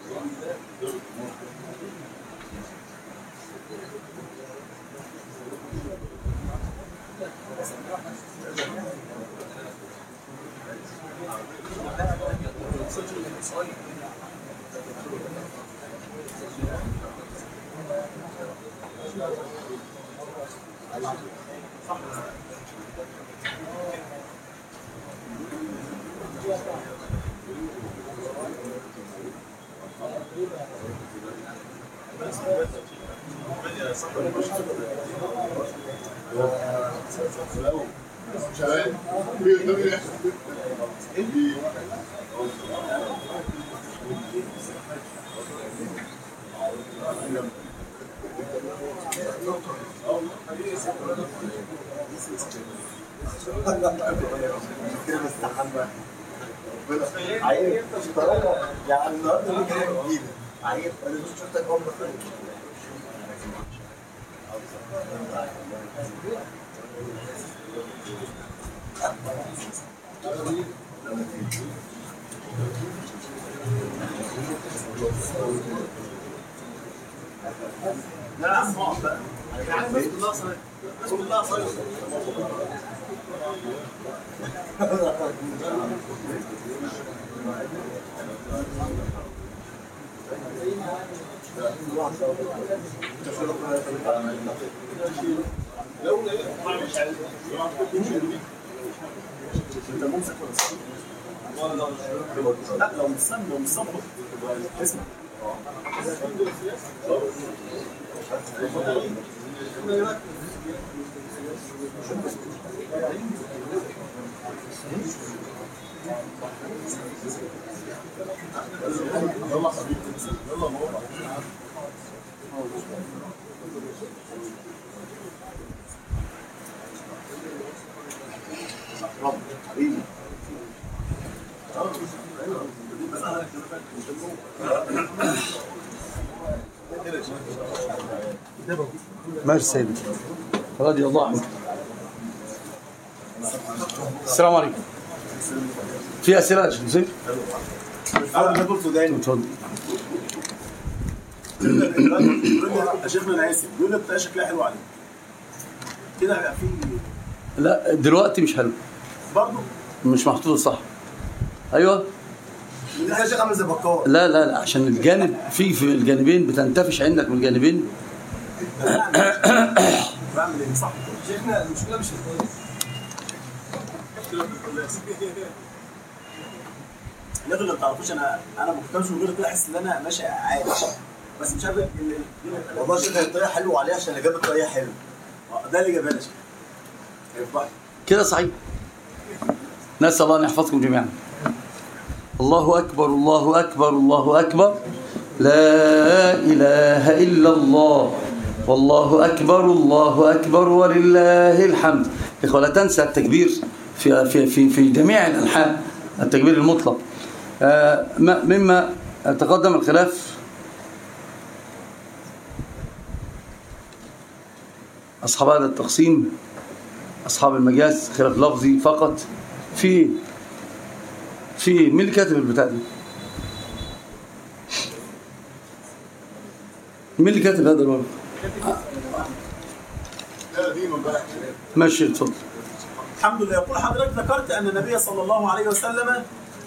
S3: عيب يعني النهارده ليه كلام جديد عيب انا مش شفتك اول مره لا يا عم اقعد بقى انا عايز كلها صاير كلها صاير انت ممسك ولا لا لو مصمم اسمع يلا حبيبي يلا ماما رب حبيبي
S1: ماشي سيدي رضي الله عنك. السلام عليكم. في أسئلة يا شيخ نسيب؟ اتفضل.
S3: يا شيخنا انا اسف بيقول لك بتاع شكلها حلو عليك كده هيبقى في
S1: لا دلوقتي مش حلو
S3: برضه
S1: مش محطوط صح. ايوه
S3: يا شيخ عامل زي بكار
S1: لا لا لا عشان الجانب في الجانبين بتنتفش عندك من الجانبين.
S3: بعمل ايه صح
S2: شيخنا المشكله مش الفاضي.
S3: النبي اللي ما تعرفوش انا مهتمش من غير كده احس ان انا ماشي عادي بس مش عارف والله شيخ الطريقه حلوه عليه عشان اجابه الطريقه حلوه ده اللي جابها لي شيخ
S1: كده صحيح. نسأل الله أن يحفظكم جميعا. الله أكبر الله أكبر الله أكبر لا إله إلا الله والله أكبر الله أكبر ولله الحمد. إخوة لا تنسى التكبير في جميع الأنحاء التكبير المطلق. مما تقدم الخلاف أصحاب هذا التقسيم أصحاب المجاز خلاف لفظي فقط. في مين اللي كاتب البتاع دي؟ مين اللي كاتب هذا الورق؟ ماشي اتفضل.
S3: الحمد لله. يقول حضرتك ذكرت أن النبي صلى الله عليه وسلم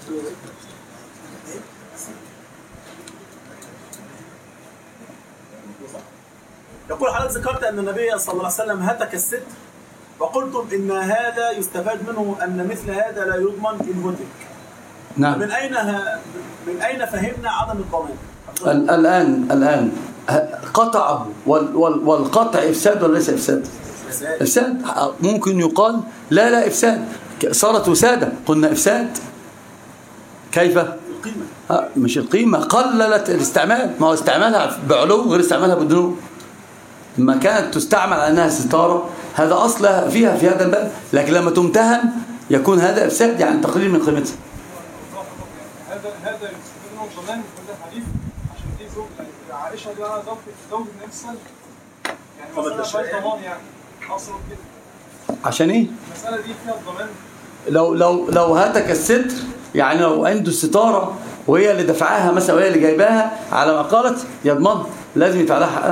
S3: صلى الله عليه وسلم هتك الستر وقلتم إن هذا يستفاد منه أن مثل هذا لا يضمن إن هتك.
S1: نعم.
S3: من أين فهمنا عدم الضمان؟
S1: الآن قطعه والقطع إفساد ولا ليس إفساد؟ إفساد. ممكن يقال لا إفساد صارت وسادة قلنا إفساد. كيف؟
S3: القيمة.
S1: مش القيمة قللت الاستعمال. ما هو استعمالها بعلو غير استعمالها بدنو. ما كانت تستعمل على أنها ستارة هذا أصلها فيها في هذا الباب لكن لما تمتهن يكون هذا إفساد يعني تقليل من قيمتها.
S2: هذا يستفيد منه ضمان كل الحديث عشان دي عائشة دي أنا زوج النبي صلى الله عليه وسلم يعني مسألة ضمان يعني أصلا كده.
S1: عشان إيه؟
S2: المسألة دي فيها الضمان.
S1: لو هتك الستر يعني لو عنده ستارة وهي اللي دفعها مثلا وهي اللي جايباها على ما قالت يضمن، لازم يدفع لها حقها.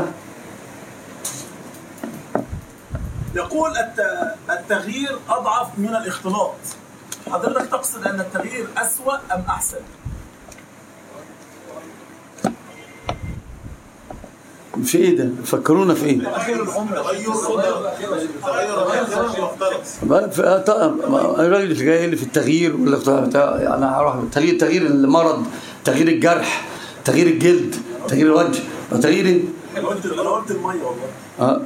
S3: يقول التغيير أضعف من الاختلاط. حضرتك تقصد أن التغيير أسوأ أم أحسن؟
S1: في ايه ده؟ فكرونا في ايه؟ الراجل اللي جاي اللي في التغيير ولا انا هروح تغيير المرض، تغيير الجرح، تغيير الجلد، تغيير الوجه، تغيير ايه؟
S3: انا قلت الميه والله.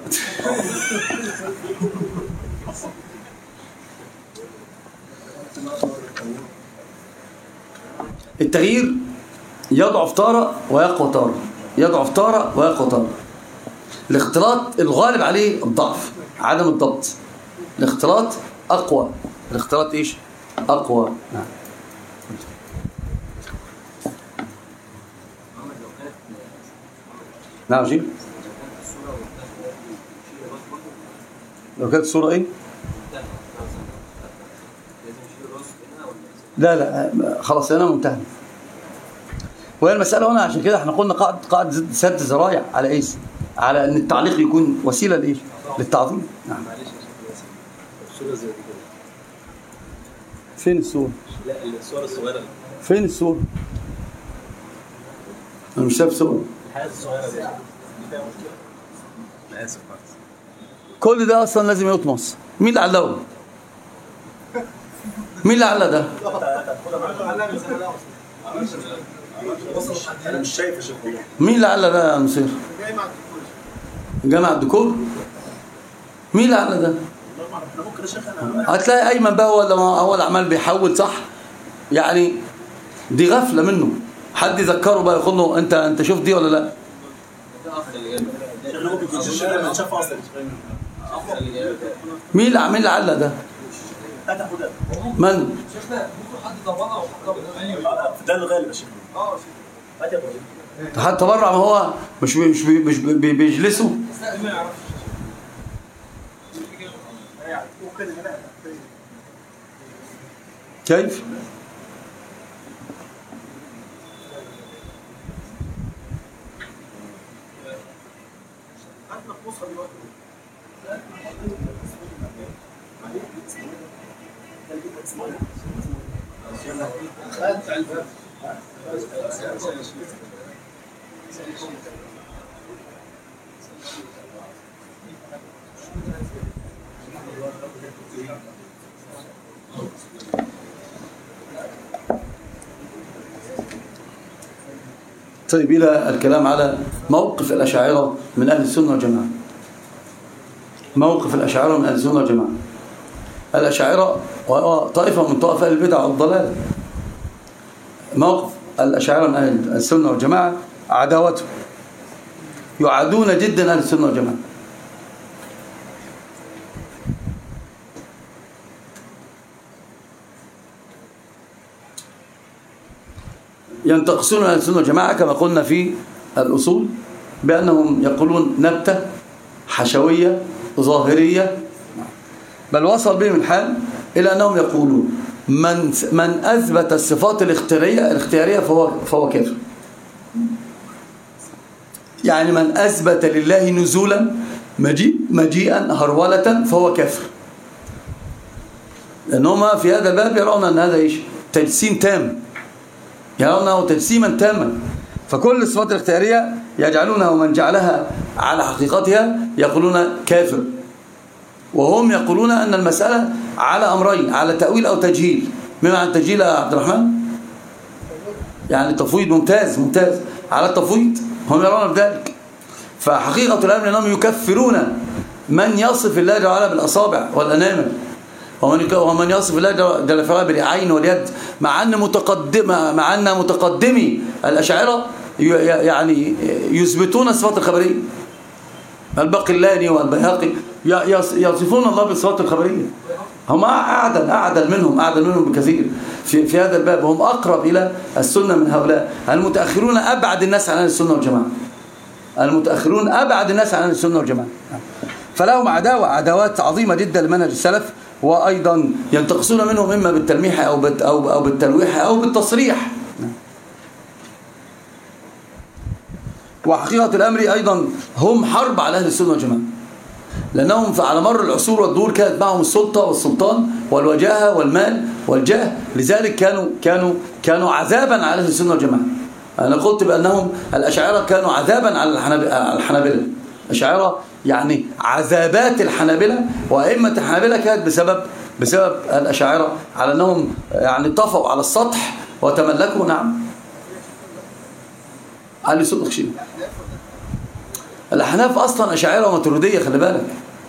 S1: التغيير يضعف تارة ويقوى تارة، يضعف تارة ويقوى تارة. الاختلاط الغالب عليه الضعف، عدم الضبط. الاختلاط أقوى. الاختلاط إيش؟ أقوى. نعم. نعم جيب. لو كانت الصورة إيه؟ لا خلاص أنا منتهي. وهي المسألة هنا عشان كده احنا قلنا قاعدة سد الذرائع على ايه؟ على ان التعليق يكون وسيلة لايه؟ للتعظيم. نعم.
S4: الصورة زي كده.
S1: فين الصورة؟
S4: لا الصورة الصغيرة.
S1: فين الصورة؟ انا مش شايف صورة.
S4: الحاجات الصغيرة دي. أنا آسف.
S1: كل ده اصلا لازم يطمس. مين اللي علقه؟ مين اللي علق ده؟
S3: انا مش شايف يا شيخ.
S1: مين اللي علق ده يا مصير؟ جامع الدكور. مين اللي علق ده؟ هتلاقي ايمن بقى هو اللي عمال بيحول صح؟ يعني دي غفله منه. حد يذكره بقى يقول له انت شفت دي ولا لا؟ مين اللي علق ده؟ من؟
S3: ده الغالب يا شيخ.
S1: حد تبرع ما هو مش بيجلسوا. كيف؟ طيب إلى الكلام على موقف الأشاعرة من أهل السنة والجماعة. موقف الأشاعرة من أهل السنة والجماعة. الأشاعرة طائفة من طائفة أهل البدع والضلال. موقف الأشاعرة من أهل السنة والجماعة عداوته، يعادون جدا أهل السنة والجماعة. ينتقصون أهل السنة والجماعة كما قلنا في الأصول بأنهم يقولون نبتة حشوية ظاهرية، بل وصل بهم الحال إلى أنهم يقولون من أثبت الصفات الاختيارية فهو كافر. يعني من أثبت لله نزولا مجيئا هرولة فهو كافر. لأنهم في هذا الباب يرون أن هذا إيش؟ تجسيم تام، يرونه تجسيما تاما. فكل الصفات الاختيارية يجعلونها ومن جعلها على حقيقتها يقولون كافر. وهم يقولون أن المسألة على أمرين، على تأويل أو تجهيل. ما معنى التجهيل يا عبد الرحمن؟ يعني تفويض. ممتاز على التفويض. هم يرون بذلك. فحقيقة الأمر أنهم يكفرون من يصف الله جل وعلا بالأصابع والأنامل، ومن يصف الله جل وعلا بالعين واليد، مع أن متقدمي الأشاعرة يعني يثبتون الصفات الخبرية. الباقلاني والبيهقي يصفون الله بالصفات الخبرية. هم أعدل منهم بكثير في هذا الباب. هم أقرب إلى السنة من هؤلاء. المتأخرون أبعد الناس عن أهل السنة والجماعة. المتأخرون أبعد الناس عن أهل السنة والجماعة. فلهم عداوات عظيمة جدا لمنهج السلف وأيضا ينتقصون منهم إما بالتلميح أو بالتلويح أو بالتصريح. وحقيقة الأمر أيضا هم حرب على أهل السنة والجماعة، لأنهم على مر العصور والدهور كانت معهم السلطة والسلطان والوجاهة والمال والجاه، لذلك كانوا عذابا على أهل السنة والجماعة. أنا قلت بأنهم الأشاعرة كانوا عذابا على الحنابلة. الأشاعرة يعني عذابات الحنابلة، وأئمة الحنابلة كانت بسبب الأشاعرة، على أنهم يعني طفوا على السطح وتملكوا. نعم علي صدق شيء. الأحناف أصلا أشاعرة وماتريدية، خلي بالك.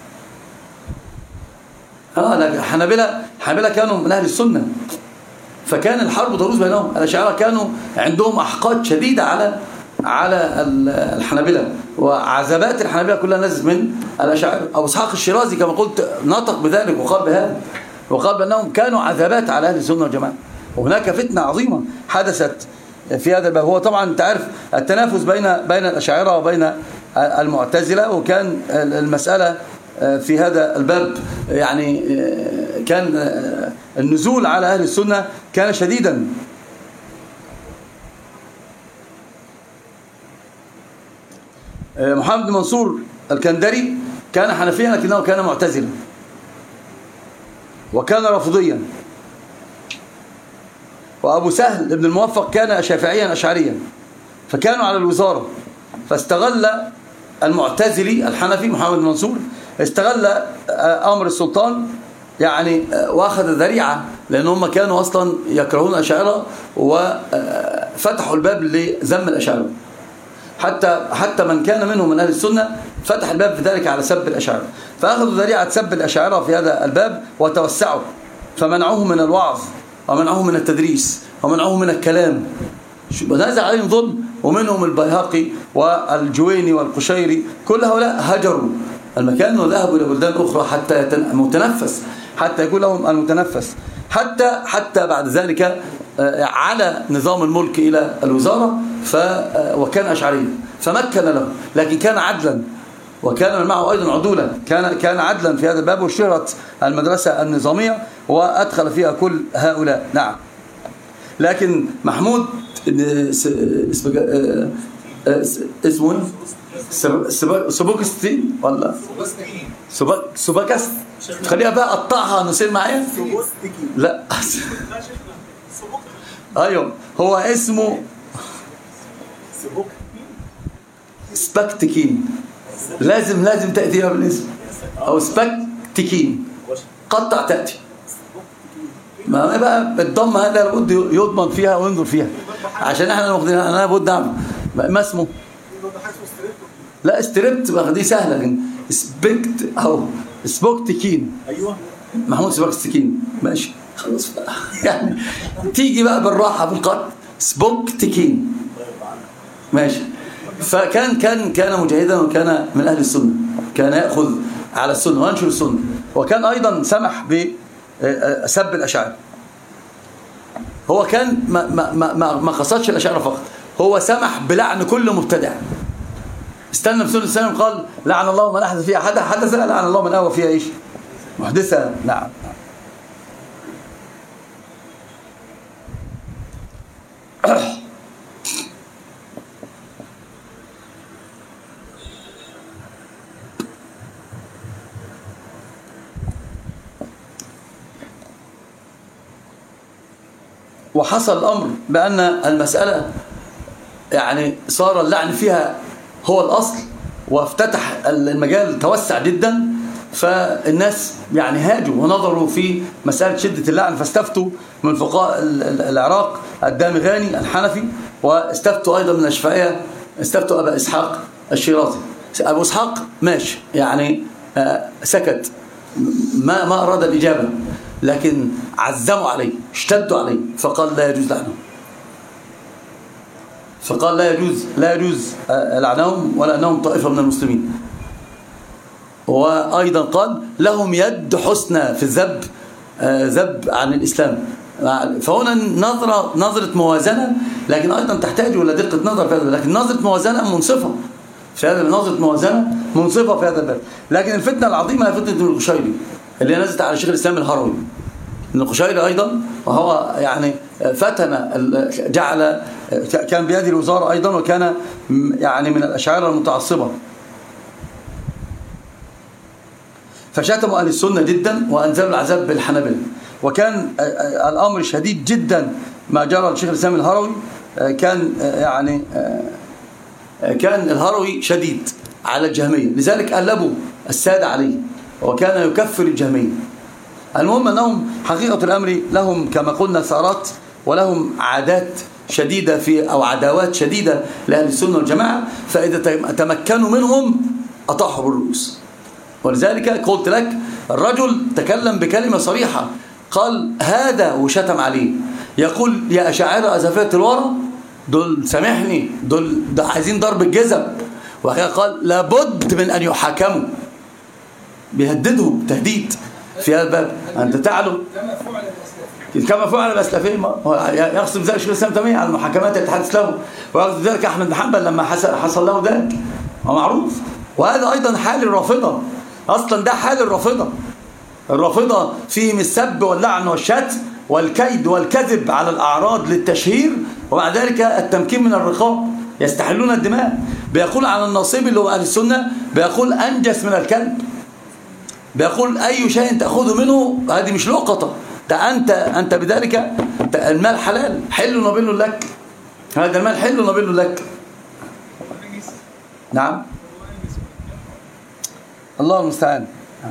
S1: الحنابلة كانوا من أهل السنة، فكان الحرب تروج بينهم. الأشاعرة كانوا عندهم أحقاد شديدة على الحنابلة، وعذابات الحنابلة كلها نزلت من الأشاعرة. أبو إسحاق الشيرازي كما قلت نطق بذلك وقال بهذا، وقال بأنهم كانوا عذابات على أهل السنة والجماعة. وهناك فتنة عظيمة حدثت في هذا الباب. هو طبعا أنت عارف التنافس بين الأشاعرة وبين المعتزلة، وكان المسألة في هذا الباب يعني كان النزول على أهل السنة كان شديدا. محمد بن منصور الكندري كان حنفيا لكنه كان معتزلا وكان رافضيا. وأبو سهل بن الموفق كان شافعيا أشعريا، فكانوا على الوزارة. فاستغل المعتزلي الحنفي محمد بن منصور استغل أمر السلطان يعني، واخذ ذريعة، لأن هم كانوا أصلا يكرهون الأشاعرة وفتحوا الباب لذم الأشاعرة. حتى من كان منهم من أهل السنة فتح الباب في ذلك على سب الأشاعرة، فأخذوا ذريعة سب الأشاعرة في هذا الباب وتوسعوا، فمنعوهم من الوعظ ومنعوهم من التدريس ومنعوهم من الكلام، ونزع عليهم ظلم. ومنهم البيهقي والجويني والقشيري، كل هؤلاء هجروا المكان وذهبوا إلى بلدان أخرى حتى يكون لهم المتنفس. حتى بعد ذلك على نظام الملك إلى الوزارة، وكان أشعريا فمكن له، لكن كان عدلا، وكان معه أيضا عدولا، كان عدلا في هذا الباب. وشهرت المدرسة النظامية وأدخل فيها كل هؤلاء. نعم. لكن محمود اسمه سبوكستين ولا سبوكست، خليها بقى قطعها نصير معايا. لا ايوه هو اسمه سبكتكين، لازم تأتيها بالاسم، او سبكتكين قطع تأتي. ما بقى الضم هذا لابد يضمن فيها وينظر فيها، عشان احنا واخدينها. انا لابد نعمل ما اسمه، لا استربت بقى دي سهله، لكن سبكت او سبوكتكين. ايوه محمود سبوكتكين ماشي خلاص بقى يعني تيجي بقى بالراحه بالقط. سبوكتكين ماشي. فكان مجاهدا، وكان من اهل السنه، كان ياخذ على السنه وينشر السنه، وكان ايضا سمح بسب الاشاعره. هو كان ما قصدش الاشاعره فقط، هو سمح بلعن كل مبتدع. استنى بسنة السلام قال لعن الله من أحدث فيها حدث، لعن الله من أوى فيها إيش محدثة. نعم. وحصل الأمر بأن المسألة يعني صار اللعن فيها هو الأصل، وافتتح المجال توسع جدا، فالناس يعني هاجوا ونظروا في مسألة شدة اللعن، فاستفتوا من فقهاء العراق الدامغاني الحنفي، واستفتوا أيضا من الشافعية، استفتوا أبا إسحاق الشيرازي. أبو إسحاق ماشي يعني سكت، ما أراد الإجابة، لكن عزموا عليه، اشتدوا عليه، فقال لا يجوز لعنهم، فقال لا يجوز لعنهم ولا أنهم طائفة من المسلمين. وأيضا قال لهم يد حسنى في ذب عن الإسلام. فهنا نظرة موازنة، لكن أيضا تحتاج إلى دقة نظر في هذا، لكن نظرة موازنة منصفة في هذا، نظرة موازنة منصفة في هذا الباب. لكن الفتنة العظيمة هي فتنة القشيري، اللي نزلت على شيخ الإسلام الهروي. ابن القشيري أيضا وهو يعني فتن جعل كان بيده الوزارة أيضا، وكان يعني من الأشاعرة المتعصبة، فشتموا أهل السنة جدا وأنزلوا العذاب بالحنابلة. وكان الأمر شديد جدا ما جرى لشيخ الإسلام الهروي. كان يعني كان الهروي شديد على الجهمية، لذلك قلبوا السادة عليه وكان يكفر الجهمية. المهم أنهم حقيقة الأمر لهم كما قلنا ثارات ولهم عادات شديدة أو عداوات شديدة لأهل السنة والجماعة، فإذا تمكنوا منهم أطاحوا بالرؤوس. ولذلك قلت لك الرجل تكلم بكلمة صريحة، قال هذا وشتم عليه، يقول يا أشاعرة أزفية الورى دول سامحني دول عايزين ضرب الجزم، وكذا قال لابد من أن يحاكموا، بيهددهم تهديد في هذا الباب. أنت تعلم كما فعل الأسلافين، يقصد ذلك شيخ الإسلام تيمية على محاكمات الاتحاد الإسلامي، ويقصد ذلك أحمد بن حنبل لما حصل له ذلك، ومعروف. وهذا أيضا حال الرافضة، أصلا ده حال الرافضة. الرافضة فيهم السب واللعن والشتم والكيد والكذب على الأعراض للتشهير، ومع ذلك التمكين من الرقاب، يستحلون الدماء. بيقول عن الناصبي اللي هو أهل السنة، بيقول أنجس من الكلب، بيقول أي شيء تأخذه منه هذه مش لقطة، أنت بذلك المال حلال حل نبيل لك، هذا المال حل نبيل لك. نعم الله المستعان.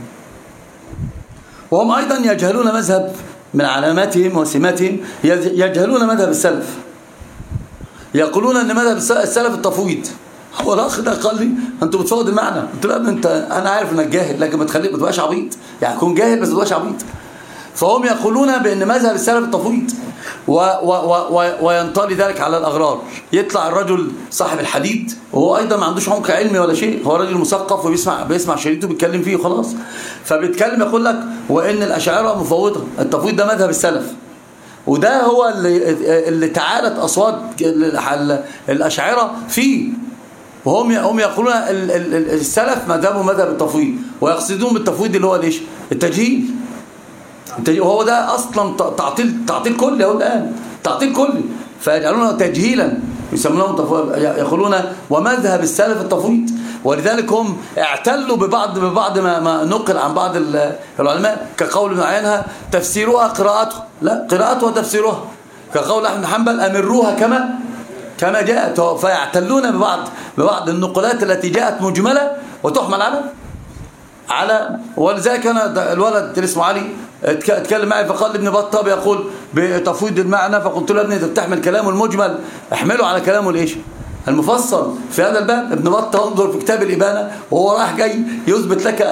S1: وهم أيضا يجهلون مذهب من علاماتهم وسماتهم، يجهلون مذهب السلف، يقولون أن مذهب السلف التفويض. هو الأخ ده قال لي أنتوا بتفوض المعنى، قلت له أنت أنا عارف أنك جاهل لكن ما تبقاش عبيط، يعني تكون جاهل بس ما تبقاش عبيط. فهم يقولون بأن مذهب السلف التفويض، وينطلي ذلك على الأغرار. يطلع الرجل صاحب الحديد وهو أيضا ما عندوش عمق علمي ولا شيء، هو رجل مثقف وبيسمع شريطه بيتكلم فيه وخلاص، فبيتكلم يقول لك وإن الأشاعرة مفوضة، التفويض ده مذهب السلف، وده هو اللي تعالت أصوات الأشاعرة فيه. وهم يقولون السلف مذهبهم مذهب التفويض، ويقصدون بالتفويض اللي هو ليش التجهيل، وهو ده أصلا تعطيل كلي، هو الآن تعطيل كلي، فيجعلونه تجهيلا، يسمونه يقولون ومذهب السلف التفويض. ولذلك هم اعتلوا ببعض ما نقل عن بعض العلماء، كقول ابن عيينة تفسيرها قراءتها، لا قراءتها تفسيرها، كقول أحمد بن حنبل أمروها كما جاءت، فيعتلون ببعض النقلات التي جاءت مجملة وتحمل على. ولذلك أنا الولد اللي اسمه علي اتكلم معي فقال ابن بطة بيقول بتفويض المعنى، فقلت له يا ابني انت بتحمل كلامه المجمل، احمله على كلامه الايش المفصل في هذا الباب. ابن بطة انظر في كتاب الإبانة وهو راح جاي يثبت لك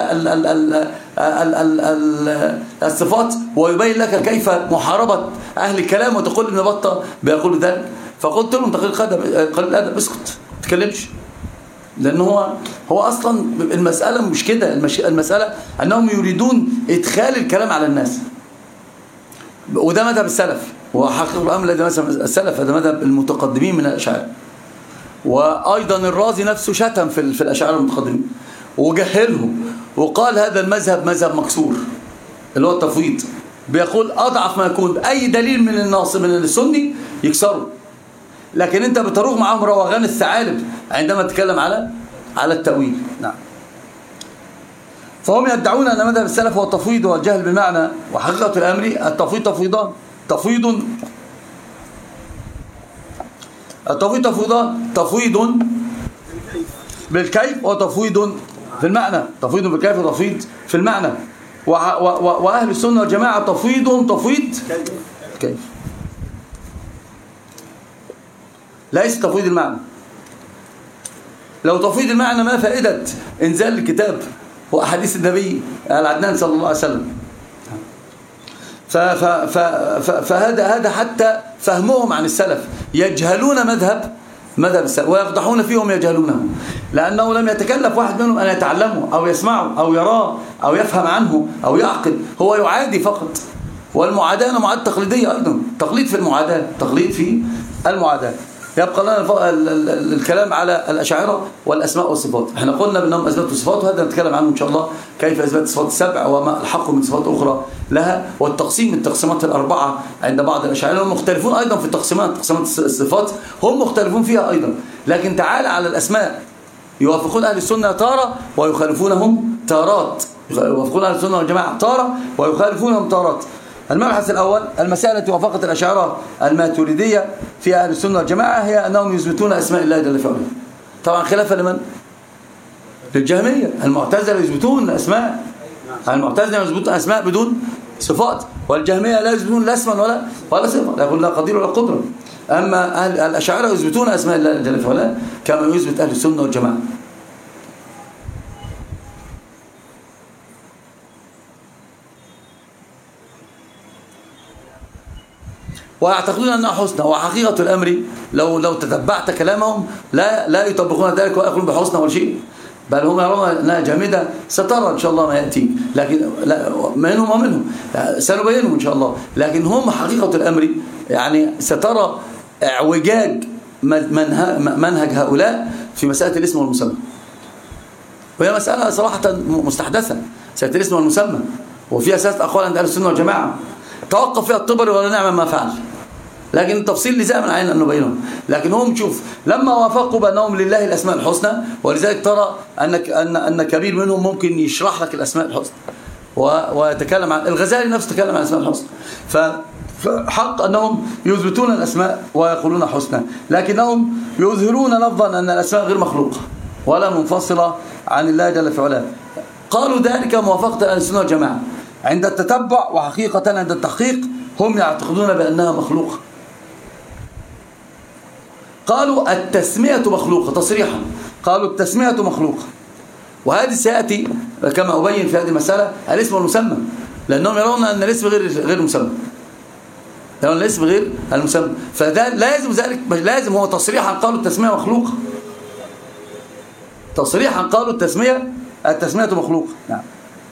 S1: الصفات ويبين لك كيف محاربة أهل الكلام، وتقول ابن بطة بيقول ذلك. فقلت له انت قليل الأدب، اسكت ما تتكلمش، لأن هو أصلا المسألة مش كده، المسألة أنهم يريدون إدخال الكلام على الناس، وده مذهب السلف، وحقيقة الأمر الذي مثلا السلف هذا مذهب المتقدمين من الأشاعرة. وأيضا الرازي نفسه شتم في الأشاعرة المتقدمين وجهلهم، وقال هذا المذهب مذهب مكسور اللي هو التفويض، بيقول أضعف ما يكون أي دليل من السني يكسره، لكن أنت بتروغ معهم روغان الثعالب عندما تتكلم على التأويل. نعم. فهم يدعون أن مذهب السلف هو التفويض والجهل بالمعنى، وحقيقة الأمر التفويض تفويضان، تفويض بالكيف وتفويض في المعنى، تفويض بالكيف وتفويض في المعنى. وأهل السنة والجماعة تفويض كيف، ليس تفويض المعنى. لو تفويض المعنى ما فائدة إنزال الكتاب وأحاديث النبي العدنان صلى الله عليه وسلم. فهذا حتى فهمهم عن السلف، يجهلون مذهب السلف ويقدحون فيهم يجهلونه، لأنه لم يتكلف واحد منهم أن يتعلمه أو يسمعه أو يراه أو يفهم عنه أو يعقل، هو يعادي فقط. والمعاداة معاداة تقليدية أيضا، تقليد في المعاداة، يبقى لنا الكلام على الأشاعرة والأسماء والصفات. احنا قلنا بأنهم أثبتوا الصفات، وهذا نتكلم عنه إن شاء الله، كيف أثبت الصفات السبع وما الحق من صفات أخرى لها، والتقسيم التقسيمات الأربعة عند بعض الأشاعرة. هم مختلفون أيضا في تقسيمات الصفات، هم مختلفون فيها أيضا. لكن تعال على الأسماء، يوافقون أهل السنة تارة ويخالفونهم تارات، يوافقون أهل السنة والجماعة تارة ويخالفونهم تارات. المبحث الأول، المسألة التي وافقت الأشاعرة الماتريدية في أهل السنة والجماعة هي أنهم يثبتون أسماء الله جل وعلا، طبعا خلافا لمن؟ للجهمية. المعتزلة يثبتون أسماء، المعتزلة يثبتون أسماء بدون صفات، والجهمية لا يثبتون لا اسما ولا صفة، لا يقول لا قدير ولا قدرة. أما الأشاعرة يثبتون أسماء الله جل وعلا كما يثبت أهل السنة والجماعة. ويعتقدون أنها حسنى، وحقيقة الأمر لو تتبعت كلامهم لا يطبقون ذلك ولا يقولون بحسنى ولا شيء، بل هم يرون أنها جامدة. سترى إن شاء الله ما يأتي، لكن منهم ومنهم سنبينهم إن شاء الله. لكن هم حقيقة الأمر يعني سترى اعوجاج منهج هؤلاء في مسألة الاسم والمسمى، وهي مسألة صراحة مستحدثة، مسألة الاسم والمسمى، وفي أساس أقوال عند أهل السنة والجماعة توقف فيها الطبري ولا نعم ما فعل، لكن التفصيل لزام من عين أن نبينهم. لكن هم شوف لما وافقوا بأنهم لله الأسماء الحسنى، ولذلك ترى أن كبير منهم ممكن يشرح لك الأسماء الحسنى ويتكلم عن الغزالي نفسه تكلم عن الأسماء الحسنى. فحق أنهم يثبتون الأسماء ويقولون حسنى، لكنهم يظهرون لفظا أن الأسماء غير مخلوقة ولا منفصلة عن الله جل في علاه. قالوا ذلك موافقة أهل السنة والجماعة عند التتبع، وحقيقة عند التحقيق هم يعتقدون بأنها مخلوقة. قالوا التسمية مخلوقة تصريحا، قالوا التسمية مخلوقة، وهذه سيأتي كما أبين في هذه المسألة الاسم والمسمى، لأنهم يرون أن الاسم غير مسمى، لأن الاسم غير المسمى، فده لازم ذلك لازم هو تصريحا قالوا التسمية مخلوقة، تصريحا قالوا التسمية مخلوقة. نعم.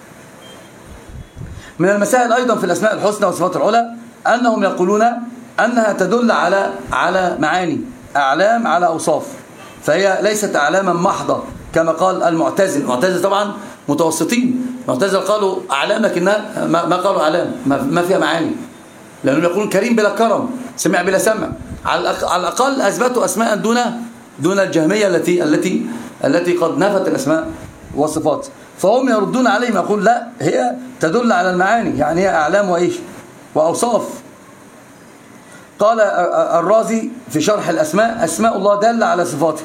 S1: من المسائل أيضا في الأسماء الحسنى والصفات العلى أنهم يقولون أنها تدل على معاني، أعلام على أوصاف، فهي ليست أعلاما محضة كما قال المعتزلة طبعا متوسطين. المعتزلة قالوا أعلام لكنها ما قالوا أعلام، ما فيها معاني، لأنهم يقولون كريم بلا كرم، سمع بلا سمع. على الأقل أثبتوا أسماء دون الجهمية التي قد نفت الأسماء والصفات. فهم يردون عليهم يقول لا، هي تدل على المعاني، يعني هي أعلام وإيش وأوصاف. قال الرازي في شرح الأسماء: أسماء الله دالة على صفاته.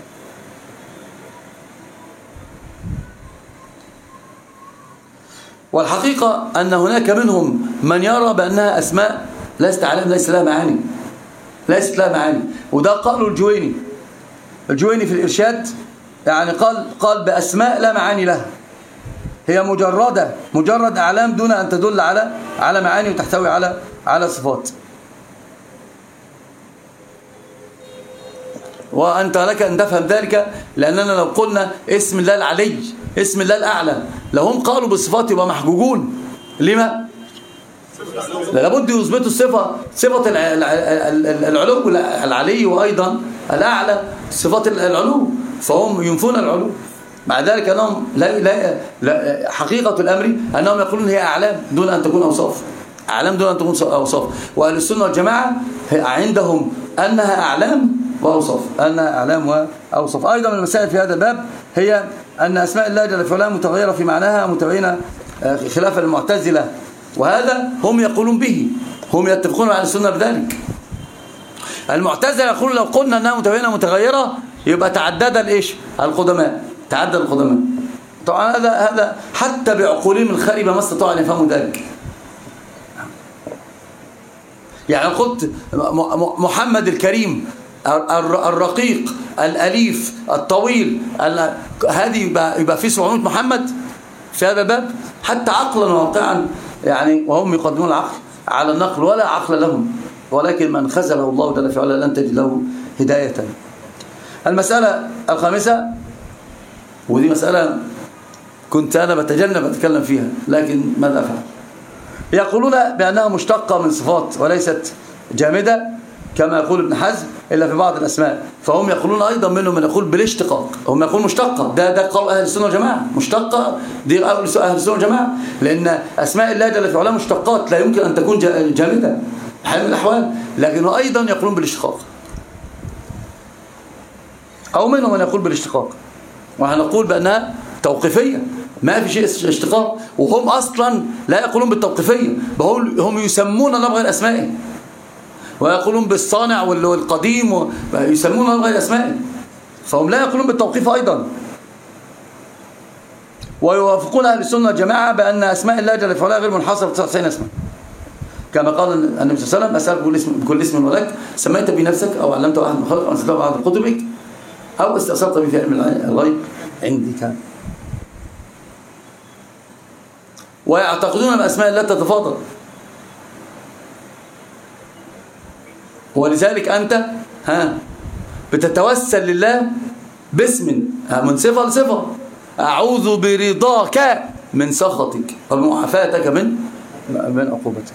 S1: والحقيقة أن هناك منهم من يرى بأنها أسماء ليست أعلام، ليست لها معاني، وده قالوا الجويني في الإرشاد، يعني قال بأسماء لا معاني لها، هي مجرد أعلام دون أن تدل على معاني وتحتوي على صفات. وأنت لك أن تفهم ذلك، لأننا لو قلنا اسم الله العلي، اسم الله الأعلى، لو هم قالوا بالصفات يبقى محجوجون. لما؟ لابد يثبتوا صفة العلو العلي، وأيضا الأعلى صفات العلو، فهم ينفون العلو. مع ذلك أنهم لا حقيقة الأمر أنهم يقولون هي أعلام دون أن تكون أوصاف، أعلام دون أن تكون أوصاف. وأهل السنة والجماعة عندهم أنها أعلام وأوصاف، أنها أعلام وأوصاف. أيضا من المسائل في هذا الباب هي أن أسماء الله جل في علاه متغيرة في معناها، متبينة خلاف المعتزلة، وهذا هم يقولون به، هم يتفقون على السنة بذلك. المعتزلة يقولون لو قلنا أنها متبينة متغيرة يبقى تعدد القدماء. طبعا هذا حتى بعقولهم الخاربة ما استطاعوا أن يفهموا ذلك. يعني قلت محمد الكريم الرقيق الأليف الطويل، هذه يبقى في 700 محمد في هذا الباب، حتى عقلا وواقعا، يعني وهم يقدمون العقل على النقل ولا عقل لهم، ولكن من خذله الله جل وعلا لن تجد له هداية. المسألة الخامسة، ودي مسألة كنت أنا بتجنب أتكلم فيها، لكن ماذا أفعل؟ يقولون بأنها مشتقة من صفات وليست جامدة كما يقول ابن حزم. إلا في بعض الأسماء، فهم يقولون أيضا منهم من يقول بالاشتقاق، هم يقولون مشتقة. ده قول أهل السنة والجماعة، مشتقة دي أهل السنة والجماعة، لأن أسماء الله جل في علاه مشتقات لا يمكن أن تكون جامدة حال من الأحوال، لكن أيضا يقولون بالاشتقاق، أو منهم من يقول بالاشتقاق، وهنقول بأنها توقيفية، ما في شيء اشتقاق، وهم أصلا لا يقولون بالتوقيفية، هم يسمون الله بغير أسمائه، ويقولون بالصانع والقديم يسمون الله بغير أسمائه، فهم لا يقولون بالتوقيف أيضا. ويوافقون أهل السنة والجماعة بأن أسماء الله جل في علاه غير منحصرة ب 99 اسما، كما قال النبي صلى الله عليه وسلم: أسألك بكل اسم ولك سميت بنفسك أو علمته أحد من خلقك أو نزلته بعض كتبك أو استأثرت به في علم الغيب عندك. ويعتقدون بأسماء الله تتفاضل، ولذلك أنت بتتوسل لله باسم من صفة لصفة: أعوذ برضاك من سخطك وبمعافاتك من عقوبتك.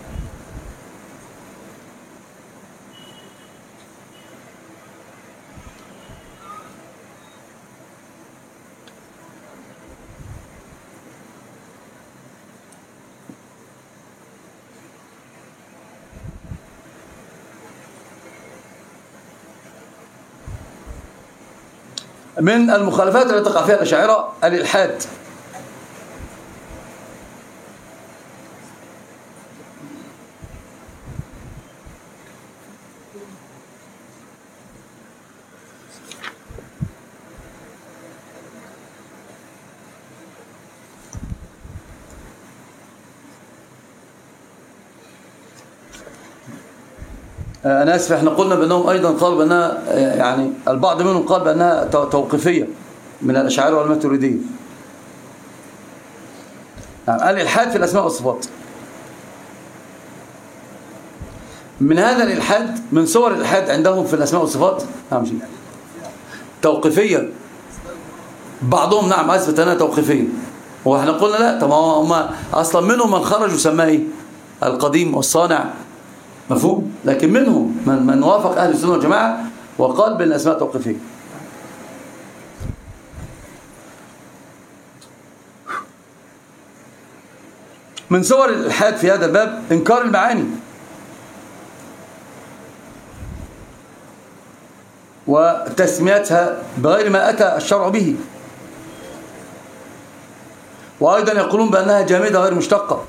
S1: من المخالفات التي تقع فيها الأشاعرة الإلحاد. أنا آسف، احنا قلنا بأنهم أيضا قالوا بأنها، يعني البعض منهم قال بأنها توقيفية من الأشاعرة والماتريدية. يعني الإلحاد في الأسماء والصفات. من هذا الإلحاد، من صور الإلحاد عندهم في الأسماء والصفات توقيفية. بعضهم نعم أثبت أنها توقيفية، وإحنا قلنا لا، طب هم أصلا منهم من خرجوا سماه القديم والصانع، مفهوم، لكن منهم من وافق أهل السنة والجماعة وقال بأن الأسماء توقيفية. من صور الإلحاد في هذا الباب إنكار المعاني وتسميتها بغير ما أتى الشرع به، وأيضا يقولون بأنها جامدة غير مشتقة،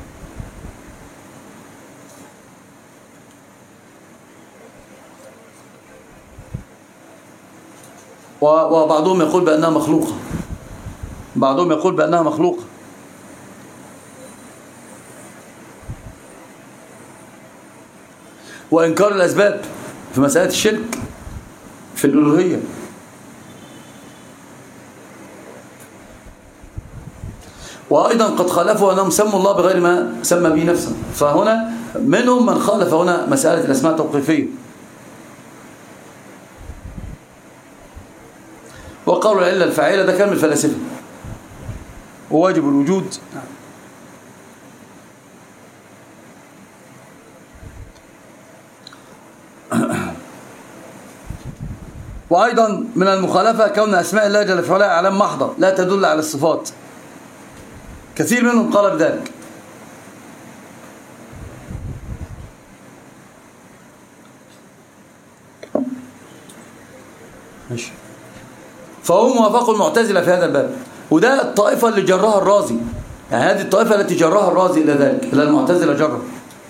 S1: وبعضهم يقول بأنها مخلوقة، بعضهم يقول بأنها مخلوقة. وإنكار الأسباب في مسألة الشرك في الألوهية. وأيضا قد خالفوا أنهم سموا الله بغير ما سمى به نفسه، فهنا منهم من خالف هنا مسألة الأسماء التوقيفية، وقالوا العلة الفاعلة ده كلام الفلاسفة وواجب الوجود. وأيضا من المخالفة كون أسماء الله جل في علاه أعلام محضة لا تدل على الصفات، كثير منهم قال بذلك. ماشي. فهم وافقوا المعتزلة في هذا الباب، وده الطائفة اللي جرها الرازي، يعني هذه الطائفة التي جرها الرازي إلى ذلك، إلى المعتزلة جرها.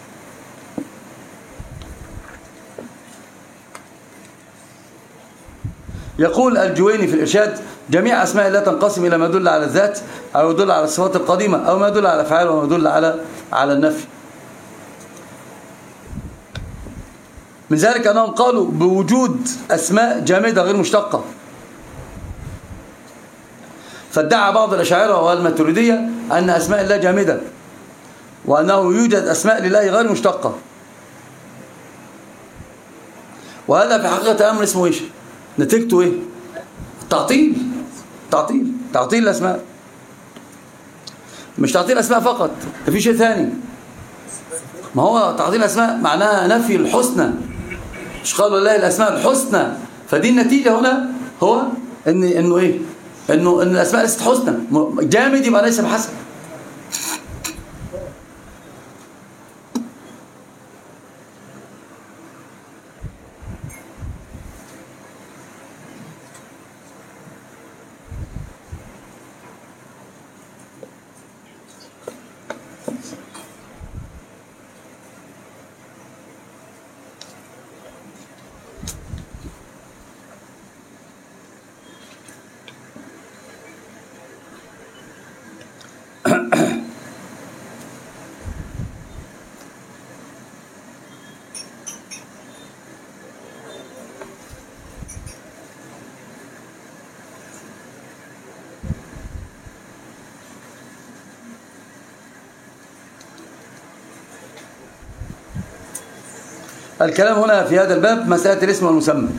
S1: يقول الجويني في الإرشاد: جميع أسماء الله تنقسم إلى ما يدل على الذات أو يدل على الصفات القديمة أو ما يدل على الأفعال وما يدل على النفي. من ذلك أنهم قالوا بوجود أسماء جامدة غير مشتقة، فادعى بعض الأشاعرة والماتريدية أن أسماء الله جامدة، وأنه يوجد أسماء لله غير مشتقة، وهذا في حقيقة أمر اسمه إيش؟ نتيجته إيه؟ تعطيل الأسماء. مش تعطيل الأسماء فقط، في شيء ثاني. ما هو تعطيل الأسماء معناها نفي الحسنى، مش قالوا لله الأسماء الحسنى. فدي النتيجة هنا هو إنه إيه؟ إن الأسماء ليست حسنى. جامد يبقى ليس بحسن. الكلام هنا في هذا الباب مسألة الاسم والمسمى.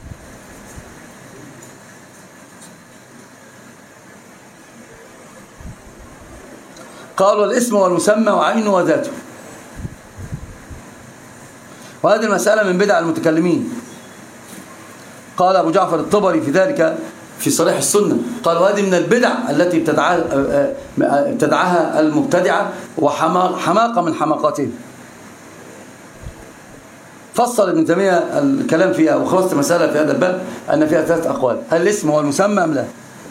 S1: قالوا الاسم والمسمى وعينه وذاته. وهذه المسألة من بدع المتكلمين. قال أبو جعفر الطبري في ذلك في صريح السنة، قال وهذه من البدع التي ابتدعها المبتدعة وحماقة من حماقاتهم. فصل ابن تيمية الكلام فيها وخلصت مسألة في هذا الباب أن فيها 3 أقوال: هل الاسم هو المسمى أم لا؟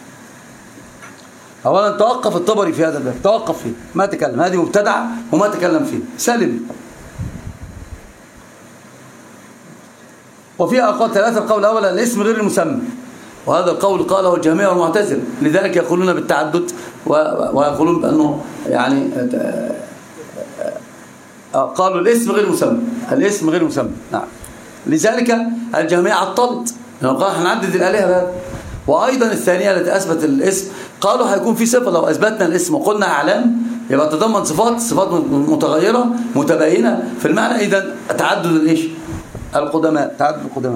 S1: أولا توقف الطبري في هذا الباب، توقف فيه ما تكلم، هذه مبتدعة وما تكلم فيه، سلم. وفيها أقوال 3. القول الأول الاسم غير المسمى، وهذا القول قاله الجهمية والمعتزلة، لذلك يقولون بالتعدد ويقولون بأنه يعني قالوا الاسم غير مسمى، الاسم غير مسمى. نعم، لذلك الجهمية عطلت لأنه قال هنعدد الآلهة بهذا. وأيضا الثانية التي أثبت الاسم قالوا هيكون في صفة، لو أثبتنا الاسم وقلنا أعلام يبقى تضمن صفات متغيرة متباينة في المعنى. إذن تعدد الإيش؟ القدماء، تعدد القدماء.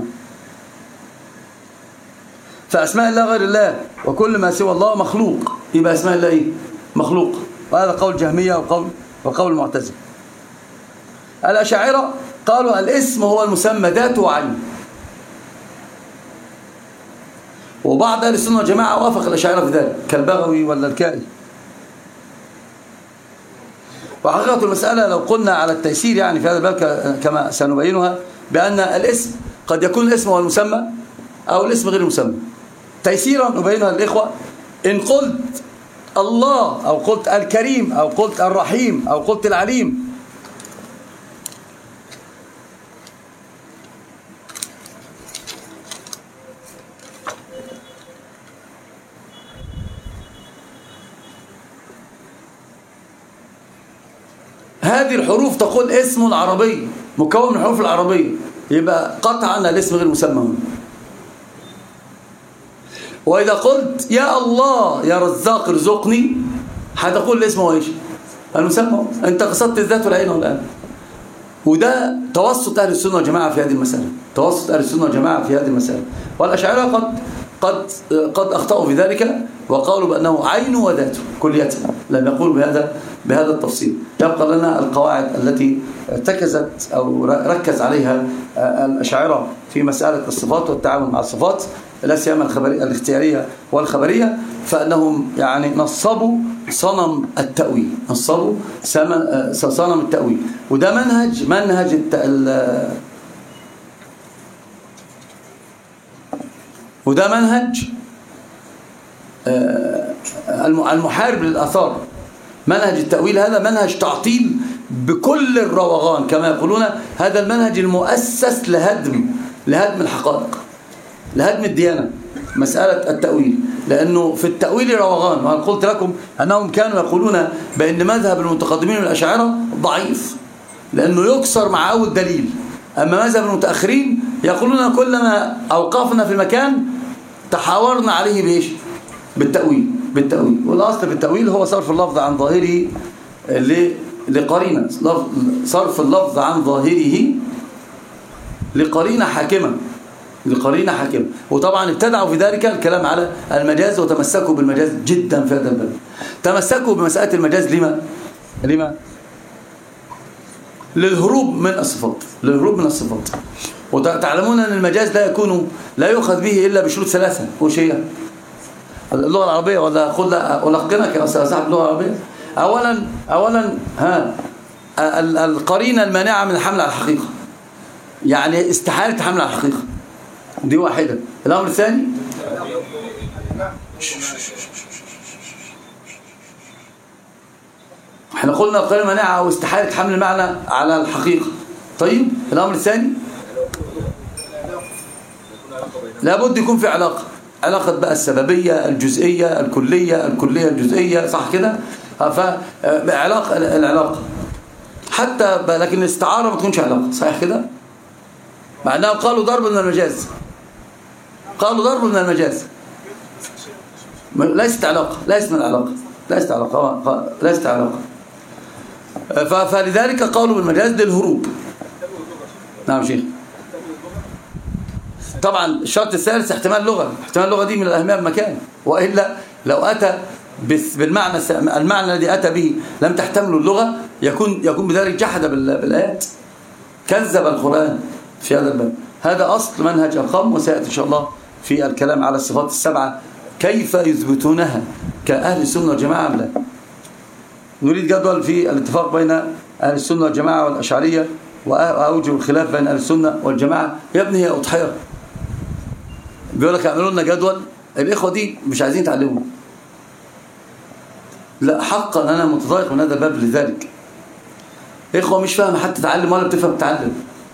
S1: فأسماء الله غير الله وكل ما سوى الله مخلوق، يبقى أسماء الله إيه؟ مخلوق. وهذا قول الجهمية وقول المعتزلة. الأشاعرة قالوا الاسم هو المسمى ذاته وعينه، وبعض أهل السنة والجماعة وافق الأشاعرة في ذلك كالبغوي ولا الكائي. وحقيقة المسألة لو قلنا على التيسير يعني في هذا الباب كما سنبينها بأن الاسم قد يكون الاسم هو المسمى أو الاسم غير المسمى. تيسيرا نبينها للإخوة: إن قلت الله أو قلت الكريم أو قلت الرحيم أو قلت العليم، هذه الحروف تقول اسم عربي مكون من الحروف العربية، يبقى قطعا الاسم غير مسمى هنا. وإذا قلت يا الله يا رزاق ارزقني، هتقول الاسم هو ايش؟ المسمى. انت قصدت الذات والعين والآن. وده توسط أهل السنة والجماعة في هذه المسألة، توسط أهل السنة والجماعة في هذه المسألة. والأشاعرة قد أخطأوا في ذلك وقالوا بأنه عينه وذاته كلية، لم يقولوا بهذا التفصيل. يبقى لنا القواعد التي ارتكزت أو ركز عليها الأشاعرة في مسألة الصفات والتعامل مع الصفات، لا سيما الاختيارية والخبرية. فأنهم يعني نصبوا صنم التأويل، نصبوا صنم التأويل. وده منهج وده منهج المحارب للآثار. منهج التأويل هذا منهج تعطيل بكل الروغان، كما يقولون هذا المنهج المؤسس لهدم الحقائق، لهدم الديانة، مسألة التأويل. لأنه في التأويل روغان. وأنا قلت لكم أنهم كانوا يقولون بأن مذهب المتقدمين من الأشاعرة ضعيف لأنه يكسر مع أول دليل. أما مذهب المتأخرين يقولون كلما أوقفنا في مكان تحاورنا عليه بإيش؟ بالتأويل. والأصل في التأويل هو صرف اللفظ عن ظاهره لقرينة، صرف اللفظ عن ظاهره لقرينة حاكمة. وطبعا ابتدعوا في ذلك الكلام على المجاز وتمسكوا بالمجاز جدا في هذا الباب. تمسكوا بمسألة المجاز لما؟ للهروب من الصفات. وتعلمون أن المجاز لا يؤخذ به إلا بشروط ثلاثة. وش هي؟ اللغة العربية ولا ألقنك يا صاحب اللغة العربية؟ أولا القرينة المانعة من الحمل على الحقيقة، يعني استحالة حمل على الحقيقة، دي واحدة. الأمر الثاني احنا قلنا القرينة المانعة واستحالة حمل المعنى على الحقيقة. طيب الأمر الثاني لابد يكون في علاقة بقى السببية الجزئية الكلية الجزئية، صح كده؟ العلاقة حتى لكن الاستعارة ما تكونش علاقة، صحيح كده؟ مع أنهم قالوا ضرب من المجاز، ليست علاقة، ليست علاقة. فلذلك قالوا بالمجاز للهروب. نعم شيخ. طبعا الشرط الثالث احتمال اللغة دي من الأهمية بمكان، وإلا لو أتى بالمعنى المعنى الذي أتى به لم تحتمله اللغة يكون بذلك جحد بالآيات، كذب القرآن في هذا الباب. هذا أصل منهج القوم، وسيأتي إن شاء الله في الكلام على الصفات السبعة كيف يثبتونها كأهل السنة والجماعة أم لا. نريد جدول في الاتفاق بين أهل السنة والجماعة والأشعرية وأوجه الخلاف بين أهل السنة والجماعة. يا ابني هي أضحية، بيقول لك اعملوا لنا جدول. الإخوة دي مش عايزين يتعلموا، لا حقا أنا متضايق من هذا الباب. لذلك إخوة مش فاهمة حتى تتعلم ولا بتفهم تتعلم.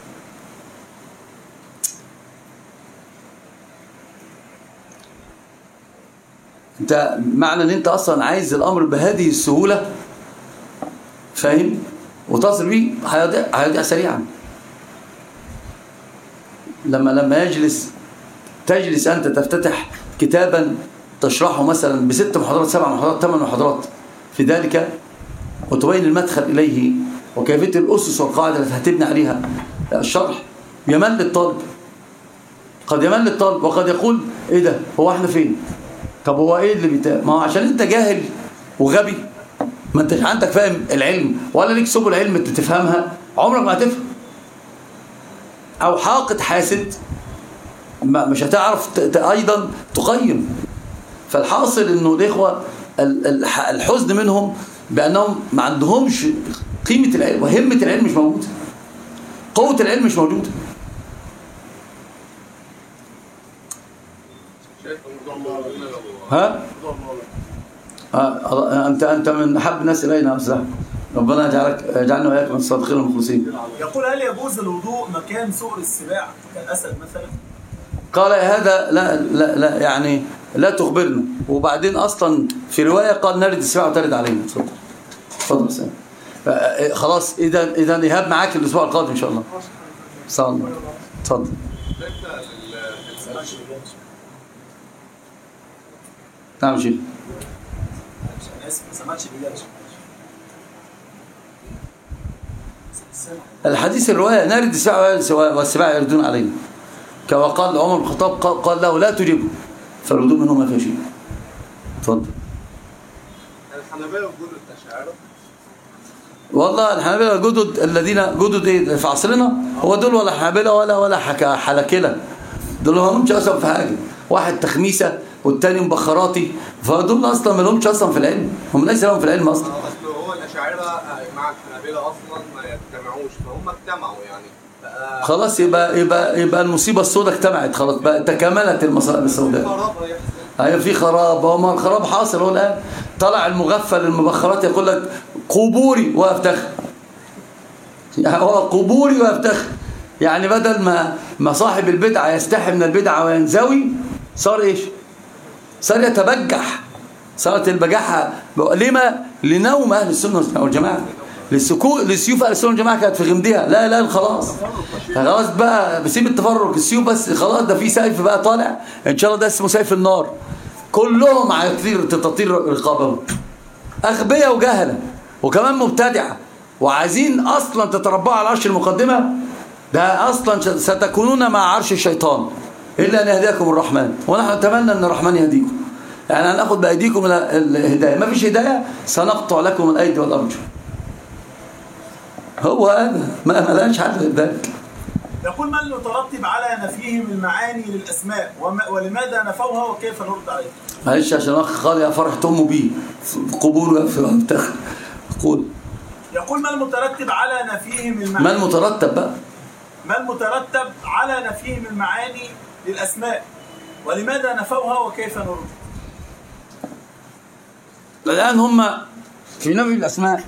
S1: انت معنى ان انت اصلا عايز الامر بهذه السهولة، فاهم، وتصل بيه هيضيع سريعا. لما تجلس انت تفتتح كتابا تشرحه مثلا ب6 محاضرات 7 محاضرات 8 محاضرات في ذلك، وتبين المدخل اليه وكيفية الاسس والقاعدة التي هتبني عليها الشرح، يمل الطالب، قد يمل الطالب وقد يقول ايه ده، هو احنا فين؟ طب هو ايه اللي ما هو عشان انت جاهل وغبي، ما انتش عندك فاهم العلم ولا ليك سبل علم تفهمها، عمرك ما هتفهم. او حاقد حاسد مش هتعرف ايضا تقيم. فالحاصل انه الاخوه الحزن منهم بانهم ما عندهمش قيمه العلم، وهمه العلم مش موجوده، قوه العلم مش موجوده. ها؟ أنت من أحب الناس إلينا يا أستاذ، ربنا يجعلنا وإياك من الصادقين المخلصين.
S3: يقول هل يجوز الوضوء مكان سؤر السباع كالأسد مثلا؟
S1: قال هذا لا يعني لا تخبرنا. وبعدين أصلا في رواية قال نرد السباع وترد علينا. اتفضل سلام. خلاص إذا إيهاب معاك الأسبوع القادم إن شاء الله. صلى الله. اتفضل. نعم شيخ. الحديث الرواية نرد السباع والسباع يردون علينا، كما قال عمر بن الخطاب قال له لا تجبه فالردود منهم ما فيها شيء. اتفضل.
S5: الحنابلة وجود الأشاعرة،
S1: والله الحنابلة الجدد الذين جدد ايه في عصرنا، هو دول ولا حنابلة ولا حلكلة، دول ما همش اصلا في حاجة، واحد تخميسة والتاني مبخراتي، فدول اصلا ما لهمش اصلا في العلم، هم ليس لهم في العلم اصلا.
S5: اصل هو الأشاعرة مع الحنابلة اصلا ما يجتمعوش، فهم اجتمعوا يعني
S1: خلاص يبقى المصيبة السوداء اجتمعت، خلاص بقى تكاملت المصائب السوداء. هي في خراب، هو الخراب حاصل هو الآن. طلع المغفل المبخرات يقول لك قبوري وافتخر، يعني هو قبوري وافتخر، يعني بدل ما صاحب البدعة يستحي من البدعة وينزوي، صار ايش؟ صار يتبجح، صارت البجاحة. لما؟ لنوم أهل السنة والجماعة، لسيوف أهل السنة والجماعة كانت في غمدها. لا خلاص بقى بسيب التفرق، السيوف بس خلاص، ده في سيف بقى طالع ان شاء الله، ده اسمه سيف النار، كلهم تطير رقابهم، أغبياء وجهلة وكمان مبتدعة، وعايزين أصلا تتربعوا على عرش المقدمة، ده أصلا ستكونون مع عرش الشيطان إلا أن يهديكم الرحمن، ونحن نتمنى أن الرحمن يهديكم، يعني هنأخذ بأيديكم الهداية، ما فيش هداية سنقطع لكم الأيدي والأرجل. هو هذا ما لهاش حل ذلك.
S3: يقول ما المترتب على نفيهم المعاني للأسماء ولماذا نفوها وكيف نرد عليه؟
S1: معلش عشان اخ خالي فرحت امه بيه قبول وفتخ. قول.
S3: يقول ما المترتب على نفيهم المعاني،
S1: ما المترتب بقى؟
S3: ما المترتب على نفيهم المعاني للأسماء ولماذا نفوها وكيف نرد؟
S1: الآن هم في نفي الأسماء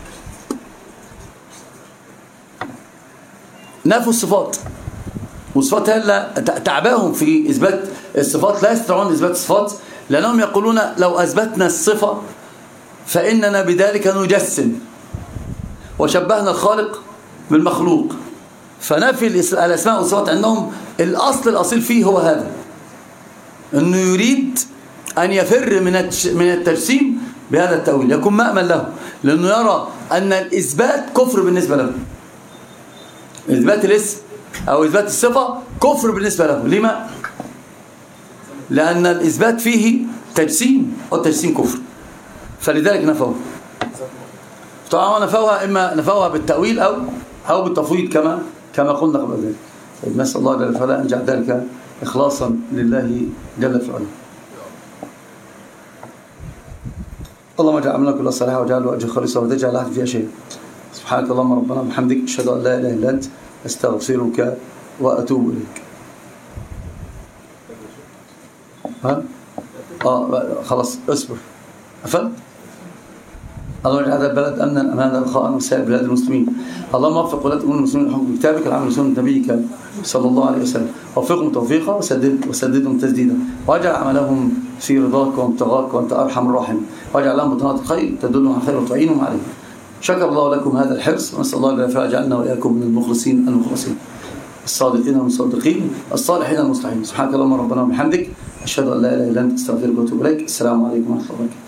S1: نفوا الصفات، والصفات هي تعباهم في إثبات الصفات، لا يستطيعون إثبات الصفات لأنهم يقولون لو أثبتنا الصفة فإننا بذلك نجسم وشبهنا الخالق بالمخلوق. فنفي الأسماء والصفات عندهم الأصل فيه هو هذا، أنه يريد أن يفر من التجسيم بهذا التأويل، يكون مأمن له، لأنه يرى أن الإثبات كفر بالنسبة له، إثبات الاسم أو إثبات الصفة كفر بالنسبة له. لما؟ لأن الإثبات فيه تجسيم والتجسيم كفر، فلذلك نفوه. طبعا نفوها إما نفوها بالتأويل أو بالتفويض كما قلنا قبل ذلك. نسأل الله جل وعلا أن يجعل ذلك إخلاصا لله جل في علاه. اللهم اجعل عملنا كل صالحا واجعله أجر خالصا وتجعل أحد فيها شيء. سبحانك اللهم ربنا وبحمدك أشهد أن لا إله إلا أنت أستغفرك وأتوب إليك. خلاص اصبر. قفلت؟ اللهم اجعل هذا البلد امنا امانا رخاء وسائر بلاد المسلمين. اللهم وفق ولاة امور المسلمين لحكم كتابك العمل بسنة نبيك صلى الله عليه وسلم، وفقهم توفيقا وسددهم تسديدا، واجعل عملهم في رضاك وامتغاك وانت ارحم الراحمين، واجعل لهم بطانات الخير تدلهم على الخير وتعينهم عليه. شكر الله لكم هذا الحرص، ونسال الله ان يجعلنا واياكم من المخلصين الصادقين المصدقين الصالحين المصلحين. سبحانك اللهم ربنا وبحمدك أشهد أن لا إله إلا أنت أستغفرك وأتوب إليك. السلام عليكم ورحمة الله وبركاته.